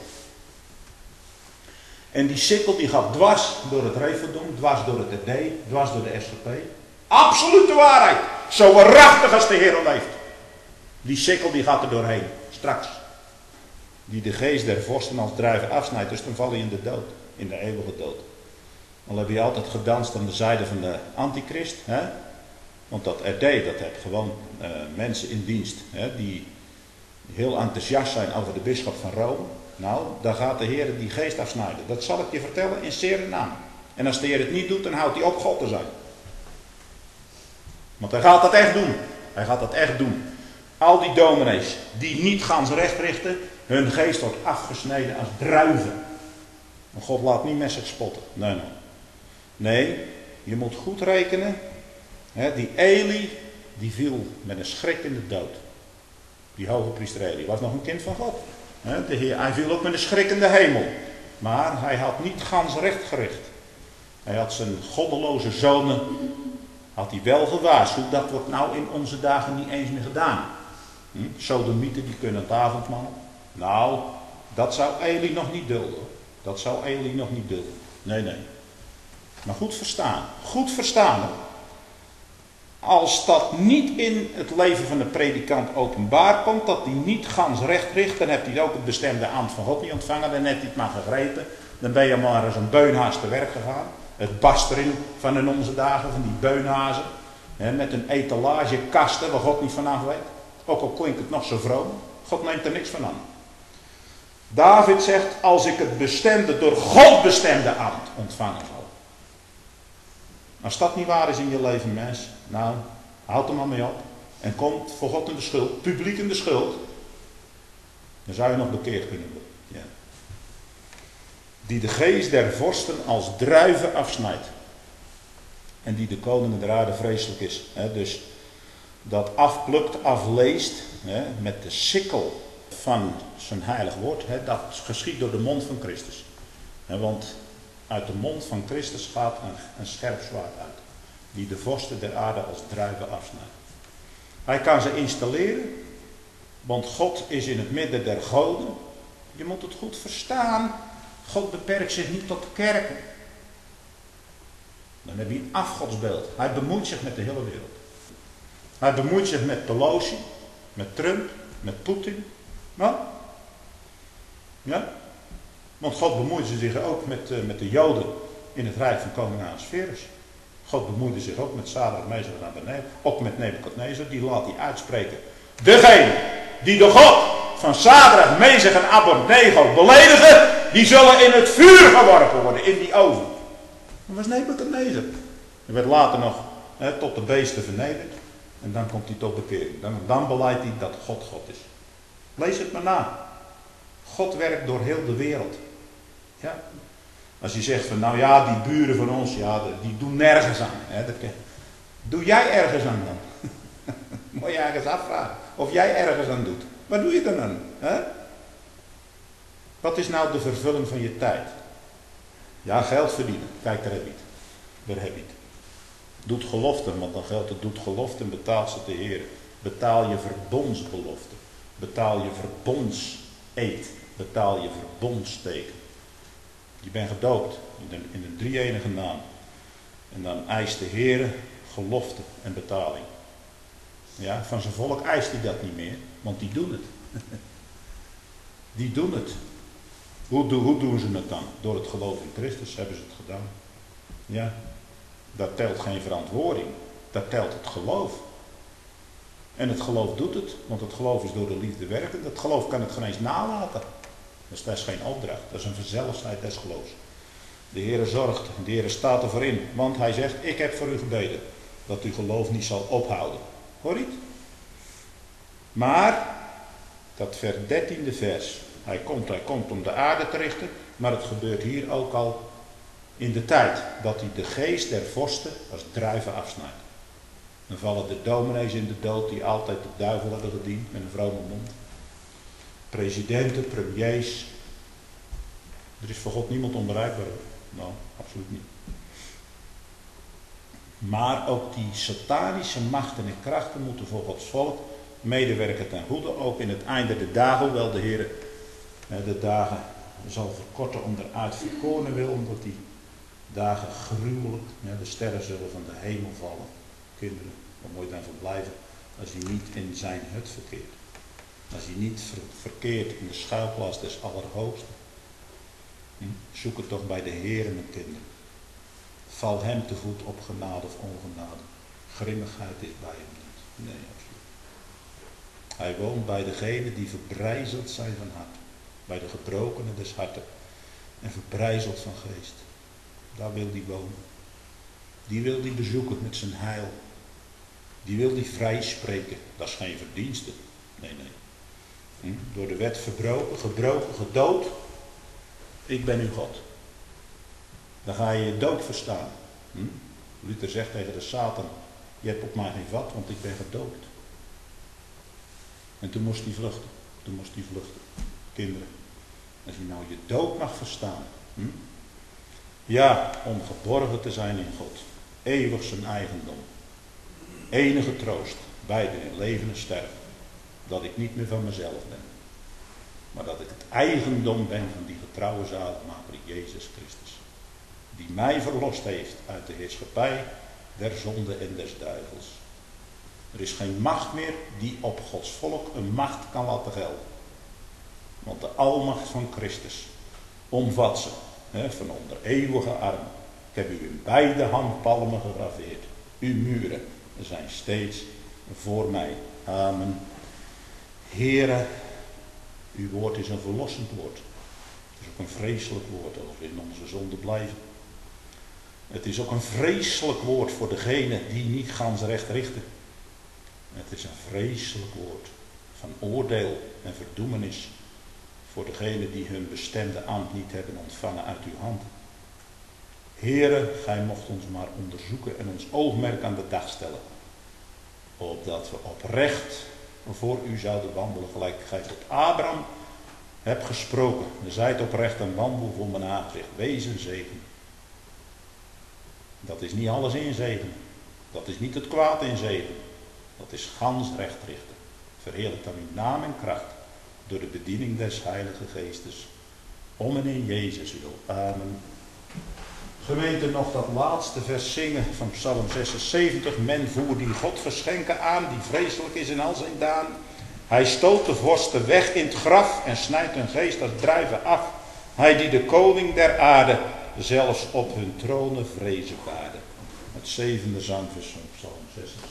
En die sikkel die gaat dwars door het Referdom, dwars door het RD, dwars door de SGP. Absolute waarheid. Zo waarachtig als de Heer leeft. Die sikkel die gaat er doorheen. Straks. Die de geest der vorsten als druiven afsnijdt. Dus dan val je in de dood. In de eeuwige dood. Al heb je altijd gedanst aan de zijde van de antichrist. Hè? Want dat RD, dat heeft gewoon mensen in dienst. Hè? Die heel enthousiast zijn over de bisschop van Rome. Nou, dan gaat de Heer die geest afsnijden. Dat zal ik je vertellen in zere naam. En als de Heer het niet doet, dan houdt hij op God te zijn. Want hij gaat dat echt doen. Hij gaat dat echt doen. Al die dominees die niet gans recht richten, hun geest wordt afgesneden als druiven. Maar God laat niet met zich spotten. Nee, je moet goed rekenen. Die Eli, die viel met een schrik in de dood. Die hoge priester Eli was nog een kind van God. De Heer, hij viel ook met een schrik in de hemel. Maar hij had niet gans recht gericht. Hij had zijn goddeloze zonen had hij wel gewaarschuwd. Dat wordt nou in onze dagen niet eens meer gedaan. Sodomieten die kunnen het avondmaal. Nou, dat zou Eli nog niet dulden. Dat zou Eli nog niet dulden. Nee. Maar goed verstaan. Goed verstaan. Hè? Als dat niet in het leven van de predikant openbaar komt, dat hij niet gans recht richt, dan heeft hij ook het bestemde ambt van God niet ontvangen, dan heeft hij het maar gegrepen. Dan ben je maar als een beunhaas te werk gegaan. Het bastering van in onze dagen, van die beunhazen. Met een etalagekasten waar God niet vanaf weet. Ook al klinkt het nog zo vroom. God neemt er niks van aan. David zegt, als ik het bestemde, door God bestemde ambt ontvangen zal. Als dat niet waar is in je leven, mens, nou, houd er maar mee op. En komt voor God in de schuld, publiek in de schuld. Dan zou je nog bekeerd kunnen worden. Ja. Die de geest der vorsten als druiven afsnijdt. En die de koningen der aarde vreselijk is. Dus dat afplukt, afleest, met de sikkel van zijn heilig woord. Dat geschiet door de mond van Christus. Want uit de mond van Christus gaat een scherp zwaard uit. Die de vorsten der aarde als druiven afsnijdt. Hij kan ze installeren. Want God is in het midden der goden. Je moet het goed verstaan. God beperkt zich niet tot de kerken. Dan heb je een afgodsbeeld. Hij bemoeit zich met de hele wereld. Hij bemoeit zich met Pelosi, met Trump, met Poetin. Nou, ja. Want God bemoeide zich ook met de Joden in het rijk van koning Ahasverus. God bemoeide zich ook met Sadrach, Meshach en Abednego. Ook met Nebukadnezar, die laat hij uitspreken. Degene die de God van Sadrach, Meshach en Abednego beledigen, die zullen in het vuur geworpen worden, in die oven. Dat was Nebukadnezar. Hij werd later nog tot de beesten vernederd. En dan komt hij tot bekering. Dan beleidt hij dat God God is. Lees het maar na. God werkt door heel de wereld. Ja. Als je zegt van nou ja, die buren van ons, ja, die doen nergens aan. Doe jij ergens aan dan? Moet je ergens afvragen of jij ergens aan doet. Wat doe je dan aan? Wat is nou de vervulling van je tijd? Ja, geld verdienen. Kijk, daar heb je het. Daar heb je het. Doet geloften, want dan geldt het, doet geloften, betaalt ze de Heer. Betaal je verbondsbelofte. Betaal je verbondseed. Betaal je verbondsteken. Je bent gedoopt in de drie-enige naam. En dan eist de Heer gelofte en betaling. Ja, van zijn volk eist hij dat niet meer, want die doen het. Die doen het. Hoe doen ze het dan? Door het geloof in Christus hebben ze het gedaan. Ja, dat telt geen verantwoording. Daar telt het geloof. En het geloof doet het, want het geloof is door de liefde werken. Het geloof kan het geen eens nalaten. Dus dat is geen opdracht, dat is een vanzelfsheid des geloofs. De Heer zorgt, de Heer staat ervoor in, want hij zegt, ik heb voor u gebeden, dat uw geloof niet zal ophouden. Hoor je het? Maar, dat 13e vers, hij komt om de aarde te richten, maar het gebeurt hier ook al in de tijd, dat hij de geest der vorsten als druiven afsnijdt. Dan vallen de dominees in de dood die altijd de duivel hebben gediend met een vrome mond. Presidenten, premiers. Er is voor God niemand onbereikbaar. Nou, absoluut niet. Maar ook die satanische machten en krachten moeten voor Gods volk medewerken ten goede. Ook in het einde der dagen, hoewel de Heer de dagen zal verkorten om eruit verkoren wil, omdat die dagen gruwelijk, de sterren zullen van de hemel vallen. Kinderen, waar moet je dan verblijven als hij niet in zijn hut verkeert? Als hij niet verkeert in de schuilplaats des Allerhoogsten. Zoek het toch bij de Heer, mijn kinderen. Val hem te voet op genade of ongenade. Grimmigheid is bij hem niet. Nee, absoluut. Hij woont bij degenen die verbrijzeld zijn van hart. Bij de gebrokenen des harten. En verbrijzeld van geest. Daar wil hij wonen. Die wil hij bezoeken met zijn heil. Die wil hij vrij spreken. Dat is geen verdienste. Nee. Door de wet gebroken, gedood. Ik ben uw God. Dan ga je je dood verstaan. Luther zegt tegen de Satan, je hebt op mij geen vat, want ik ben gedood. En toen moest hij vluchten. Kinderen, als je nou je dood mag verstaan. Ja, om geborgen te zijn in God. Eeuwig zijn eigendom. Enige troost, beide in leven en sterven. Dat ik niet meer van mezelf ben. Maar dat ik het eigendom ben van die getrouwe zaligmaker Jezus Christus. Die mij verlost heeft uit de heerschappij der zonde en des duivels. Er is geen macht meer die op Gods volk een macht kan laten gelden. Want de almacht van Christus omvat ze van onder eeuwige arm. Ik heb u in beide handpalmen gegraveerd. Uw muren zijn steeds voor mij. Amen. Heere, uw woord is een verlossend woord. Het is ook een vreselijk woord als we in onze zonde blijven. Het is ook een vreselijk woord voor degenen die niet gans recht richten. Het is een vreselijk woord van oordeel en verdoemenis voor degenen die hun bestemde ambt niet hebben ontvangen uit uw hand. Heere, gij mocht ons maar onderzoeken en ons oogmerk aan de dag stellen. Opdat we oprecht voor u zouden wandelen, gelijk gij tot Abraham hebt gesproken. Zijt oprecht en wandel voor mijn aangezicht. Wees een zegen. Dat is niet alles inzegenen. Dat is niet het kwaad inzegenen. Dat is gans recht richten. Verheerlijk dan uw naam en kracht door de bediening des Heilige Geestes. Om en in Jezus wil. Amen. Gemeente, nog dat laatste vers zingen van Psalm 76. Men voert die God geschenken aan, die vreselijk is in al zijn daan. Hij stoot de vorsten weg in het graf en snijdt hun geest als druiven af. Hij die de koning der aarde zelfs op hun tronen vrezen baarde. Het 7e zangvers van Psalm 76.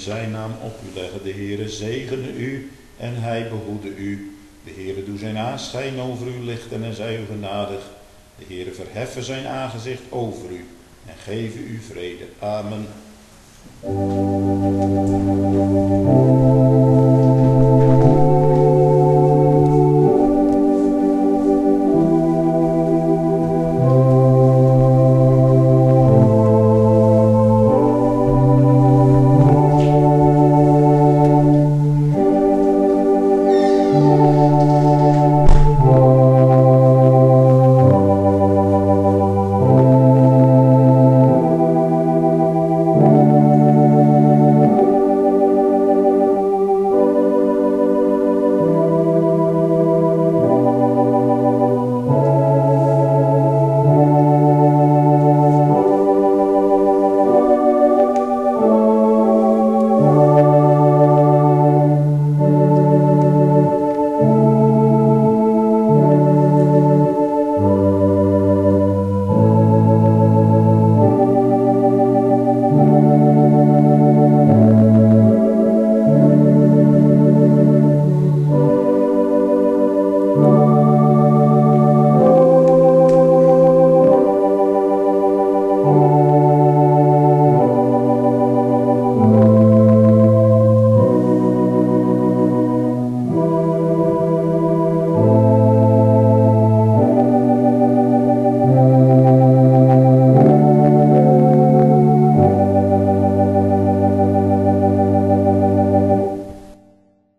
zijn naam op u leggen. De Heere zegene u en hij behoede u. De Heere doe zijn aanschijn over u lichten en zij u genadig. De Heere verheffen zijn aangezicht over u en geven u vrede. Amen.